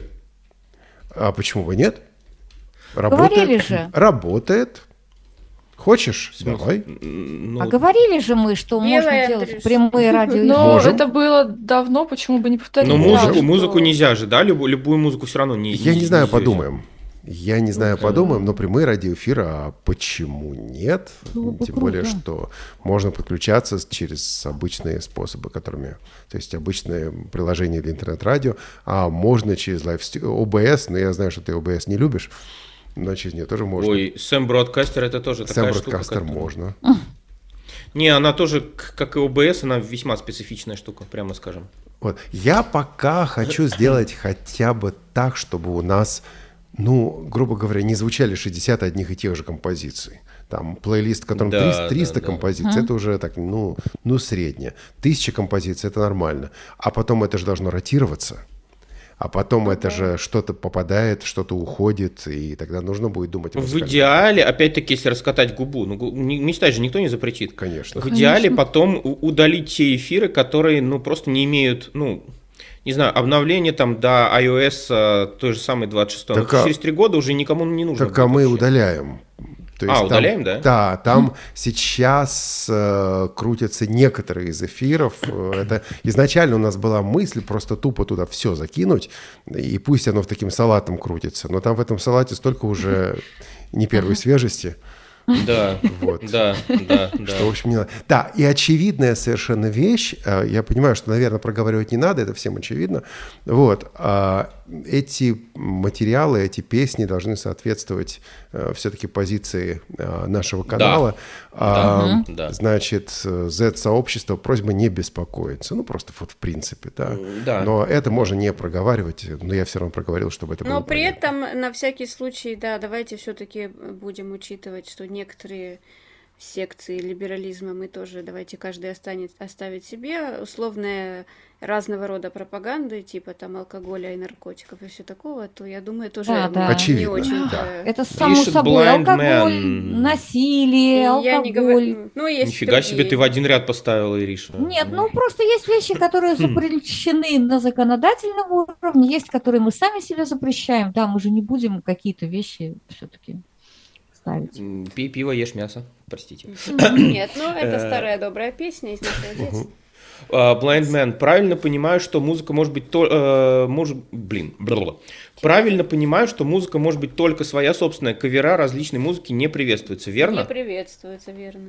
А почему бы нет? Говорили же. Работает. Хочешь? Давай. Ну, А говорили же мы, что Белая, можно делать Андрюш. прямые радиоэфиры. Но Можем. это было давно, почему бы не повторить? но Да, музыку, что- музыку нельзя же, да? Любую, любую музыку все равно не... Я не знаю, нельзя. подумаем. Я не знаю, подумаем, но прямые радиоэфиры, а почему нет? Было бы Тем более, круто. что можно подключаться с- через обычные способы, которыми... То есть обычные приложения для интернет-радио, а можно через Live о бэ эс, но я знаю, что ты о бэ эс не любишь, но через нее тоже можно. Ой, Сэм Бродкастер это тоже Сэм такая штука. Бродкастер которая- можно. Не, она тоже, к- как и о бэ эс, она весьма специфичная штука, прямо скажем. Вот. Я пока хочу сделать хотя бы так, чтобы у нас, ну, грубо говоря, не звучали шестьдесят одних и тех же композиций. Там плейлист, в котором Да, триста, триста да, да. композиций, это уже так, ну, ну, среднее. Тысяча композиций, это нормально. А потом это же должно ротироваться. А потом это же что-то попадает, что-то уходит, и тогда нужно будет думать о В музыкальном. идеале, опять-таки, если раскатать губу, ну, гу- не, не читать же никто не запретит. Конечно. В идеале потом у- удалить те эфиры, которые, ну, просто не имеют, ну, не знаю, обновления там до iOS а, той же самой двадцать шестой. Так Ну, а- через три года уже никому не нужно. Так а будет мы вообще. удаляем. То есть а, там, удаляем, да? Да, там сейчас э, крутятся некоторые из эфиров. Это изначально у нас была мысль просто тупо туда все закинуть, и пусть оно в таким салатом крутится. Но там в этом салате столько уже не первой свежести. Да, вот. да, да, да. Что, в общем, не надо. Да, и очевидная совершенно вещь, я понимаю, что, наверное, проговаривать не надо, это всем очевидно. Вот, эти материалы, эти песни должны соответствовать все-таки позиции нашего канала. Да. Да. Значит, Z-сообщество, просьба не беспокоиться. Ну, просто вот в принципе, да. Да. Но это можно не проговаривать, но я все равно проговорил, чтобы это было Но при понятно. этом, на всякий случай, да, давайте все-таки будем учитывать, что некоторые секции либерализма мы тоже, давайте каждый останет, оставит себе условная разного рода пропаганды, типа там алкоголя и наркотиков и все такого, то я думаю, тоже Да, да. не Очевидно, очень. да. Это само Пишет собой Blind алкоголь, Man. насилие, Я не алкоголь. говорю, ну, есть Нифига себе, другие. ты в один ряд поставила, Ириша. Нет, ну просто есть вещи, которые запрещены на законодательном уровне, есть, которые мы сами себе запрещаем. Да, мы же не будем какие-то вещи все-таки ставить. М, Пей пиво, ешь мясо. Простите. Нет, ну это старая добрая песня из нашего детства. А, Blind Man, правильно понимаю, что музыка может быть то, э, может, блин, бла-бла. Правильно понимаю, что музыка может быть только своя собственная, кавера различной музыки не приветствуется, верно? Не приветствуется, верно.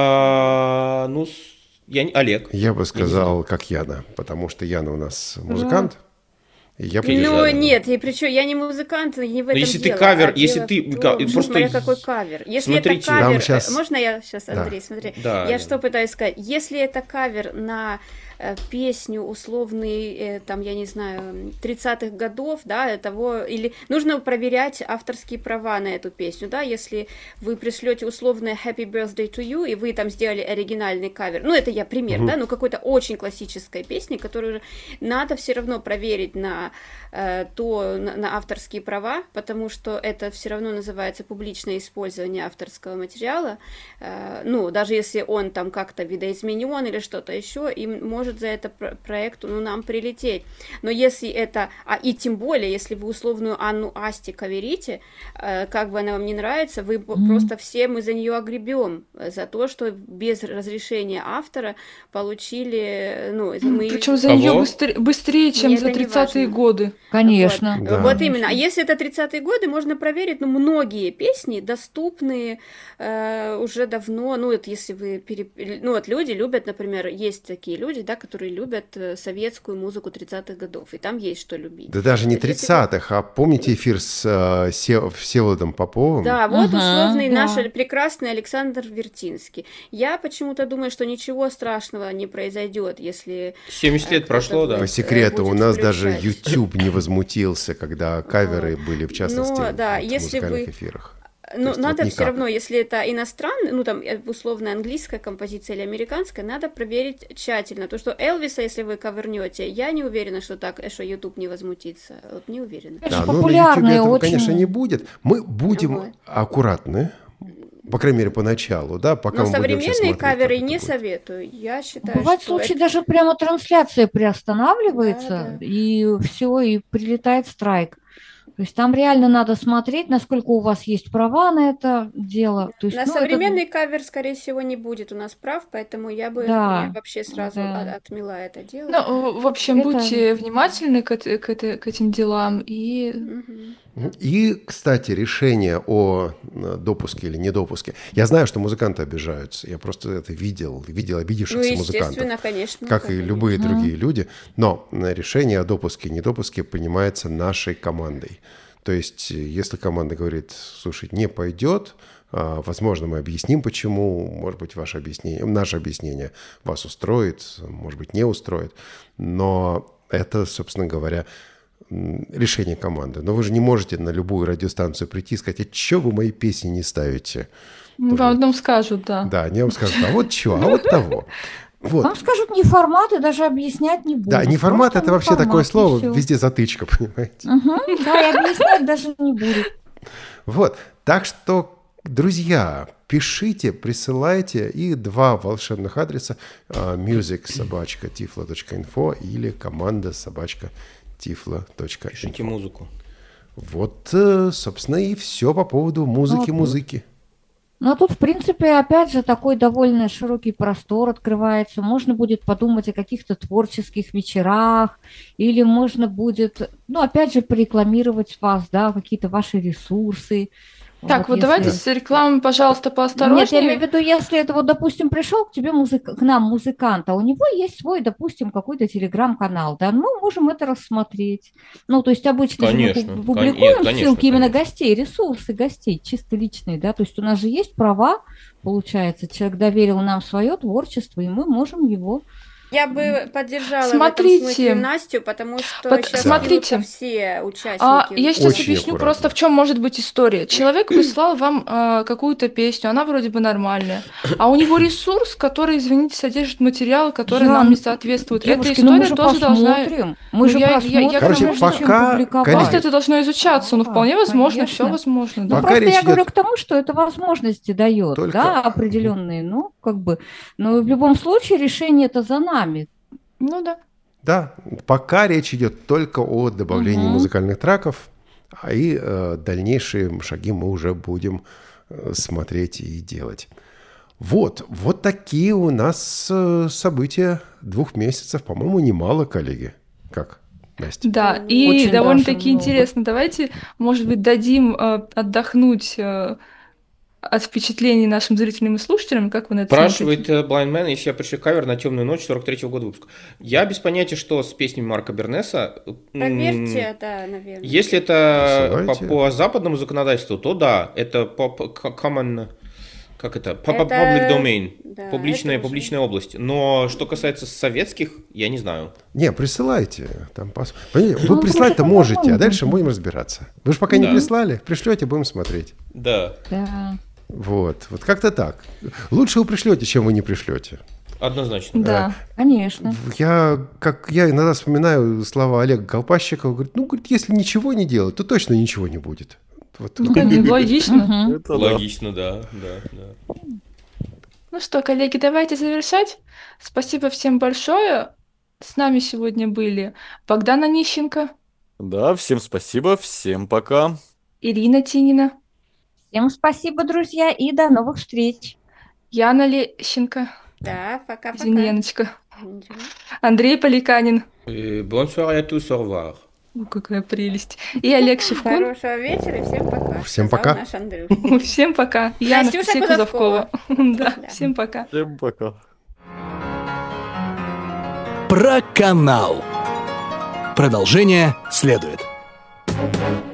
А, ну, с- я не- Олег. Я бы сказал, как Яна, потому что Яна у нас музыкант. И я Окей, Ну Жанна. нет, и причем я не музыкант, и не в этом если ты дело, кавер, а если дело ты- в том, ка- что просто смотря какой кавер. Если смотрите, это кавер, там щас- можно я сейчас, Да. Андрей, смотри, Да, я да. что пытаюсь сказать, если это кавер на э, песню условный, э, там, я не знаю, тридцатых годов, да, того, или нужно проверять авторские права на эту песню, да, если вы пришлете условное Happy Birthday to You, и вы там сделали оригинальный кавер, ну, это я пример, да, ну, какой-то очень классической песни, которую надо все равно проверить на э, то, на, на авторские права, потому что это все равно называется публичное использование авторского материала, э, ну, даже если он там как-то видоизменен или что-то еще, им может за это про- проекту, ну, нам прилететь. Но если это, а и тем более, если вы условную Анну Асти каверите, э, как бы она вам не нравится, вы б- Мгм. просто все мы за нее огребем, э, за то, что без разрешения автора получили, ну, это мы... Причем за Кого? нее быстрее, быстрее, чем Мне за это не тридцатые важно. годы. Конечно. Вот, Да. вот именно. А если это тридцатые годы, можно проверить, ну, многие песни доступны э, уже давно, ну, это если вы, пере... ну, вот люди любят, например, есть такие люди, да, которые любят э, советскую музыку тридцатых годов, и там есть что любить. Да даже не Вот если- тридцатых, а помните эфир с э, Се- Всеволодом Поповым? Да, вот Ага, условный да. наш прекрасный Александр Вертинский. Я почему-то думаю, что ничего страшного не произойдет, если... семьдесят лет Кто-то прошло, да. будет. По секрету, у будет нас даже включать. YouTube не возмутился, когда каверы были, в частности, Ну, да, в если музыкальных вы- эфирах. Ну, есть надо вот все никак. равно, если это иностранная, ну, там, э, условно, английская композиция или американская, надо проверить тщательно. То, что Элвиса, если вы ковернете, я не уверена, что так, э, что YouTube не возмутится. Вот не уверена. Это Да, же ну, на YouTube популярные этого, очень. конечно, не будет. Мы будем Вот. аккуратны, по крайней мере, поначалу, да, пока Но мы будем вообще современные смотреть, как каверы это не будет. советую. Я считаю, Бывают что случаи, это- даже прямо трансляция приостанавливается, Да, да. и все, и прилетает страйк. То есть там реально надо смотреть, насколько у вас есть права на это дело. То есть, на ну, это- современный кавер, скорее всего, не будет у нас прав, поэтому я бы Да, я вообще сразу да. от- отмела это дело. Ну, в общем, Это- будьте внимательны к, эт- к эт- к этим делам и Мгм. И, кстати, решение о э, допуске или недопуске. Я знаю, что музыканты обижаются. Я просто это видел, видел Ну, обидевшихся музыкантов. естественно, конечно. Как и конечно. любые Мгм. другие люди. Но э, решение о допуске и недопуске принимается нашей командой. То есть, э, если команда говорит, слушай, не пойдет, а, возможно, мы объясним, почему, может быть, ваше объяснение, наше объяснение вас устроит, может быть, не устроит. Но это, собственно говоря, м, решение команды. Но вы же не можете на любую радиостанцию прийти и сказать, а что вы мои песни не ставите? вам одном скажут, да. Да, они вам скажут, а вот что, а вот того. Вот. Вам скажут не формат, и даже объяснять не будут. Да, не формат, Просто это не вообще формат, такое и слово, всё. везде затычка, понимаете? Мгм, да, и объяснять даже не будет. Вот, так что, друзья, пишите, присылайте, и два волшебных адреса: music собачка tiflo точка info или команда собачка tiflo точка Пишите info. музыку. Вот, э, собственно, и все по поводу музыки, Вот. музыки. Ну, а тут, в принципе, опять же, такой довольно широкий простор открывается. Можно будет подумать о каких-то творческих вечерах, или можно будет, ну, опять же, порекламировать вас, да, какие-то ваши ресурсы. Так, вот, если... давайте с рекламой, пожалуйста, поосторожнее. Нет, я имею в виду, если это вот, допустим, пришел к тебе музык... к нам музыкант, а у него есть свой, допустим, какой-то телеграм-канал, да, мы можем это рассмотреть. Ну, то есть обычно Конечно, же мы кон- публикуем нет, конечно, ссылки именно конечно. гостей, ресурсы гостей, чисто личные, да, то есть у нас же есть права, получается, человек доверил нам свое творчество, и мы можем его... Я бы поддержала Смотрите. в этом смысле Настю, потому что Под- сейчас смотрите. бьются все участники. А, я сейчас Очень объясню аккуратно. просто, в чем может быть история. Человек прислал вам а, какую-то песню, она вроде бы нормальная, а у него ресурс, который, извините, содержит материал, который Я- нам не соответствует. Девушки, Эта ну мы история же тоже должна... посмотрим. Мы Ну, же я- я- посмотрим, я- Короче, прежде чем пока, публиковать. конечно, Просто это должно изучаться, но Да, вполне возможно, конечно. все возможно. Ну, Да. Пока просто речь я говорю идет к тому, что это возможности дает, только- да, определенные, ну, как бы, но в любом случае решение это за нами. Ну да. Да, пока речь идет только о добавлении Мгм. музыкальных треков, а и э, дальнейшие шаги мы уже будем э, смотреть и делать. Вот, вот такие у нас э, события двух месяцев, по-моему, немало, коллеги. Как, Настя? Да, и Очень довольно-таки даже много. интересно. Давайте, может быть, дадим э, отдохнуть э, от впечатлений нашим зрителям и слушателям. Как вы на это Спрашивает смотрите? э, Blind Man, если я пришлю кавер на «Темную ночь» сорок третьего года выпуска. Я без понятия, что с песнями Марка Бернеса. М, Проверьте, да, наверное. Если это по, Присылайте. по западному законодательству, то да, это по, по- к- common, как это, по- по- Это- public domain, да, публичная, это уже- публичная область. Но что касается советских, я не знаю. Не, присылайте. Там пос- Понимаете, Ну, вы прислать-то просто можете, а по-моему. дальше будем разбираться. Вы же пока не Да. прислали, пришлете, будем смотреть. Да, Да. Вот, вот как-то так. Лучше вы пришлете, чем вы не пришлете. однозначно. Да. Конечно. Я, как я иногда вспоминаю слова Олега Колпащикова, говорит, ну, говорит, если ничего не делать, то точно ничего не будет. Вот. Ну, конечно, логично. Мгм. Это да. Логично, да, да, да. Ну что, коллеги, давайте завершать. Спасибо всем большое. С нами сегодня были Богдан Онищенко, Да, всем спасибо, всем пока. Ирина Тинина, Всем спасибо, друзья, и до новых встреч. Яна Лещенко, Да, пока-пока. Зиненочка, Ничего. Андрей Поликанин. Euh, bonne soirée à tous, au revoir. Ну, какая прелесть. И Олег Шевкун. Хорошего вечера и всем пока. Всем сказал пока. наш Андрюша. Всем пока. И Я Настюша Анастасия Кузовкова. Кузовкова. Да, Да. всем пока. Всем пока. Про канал. Продолжение следует.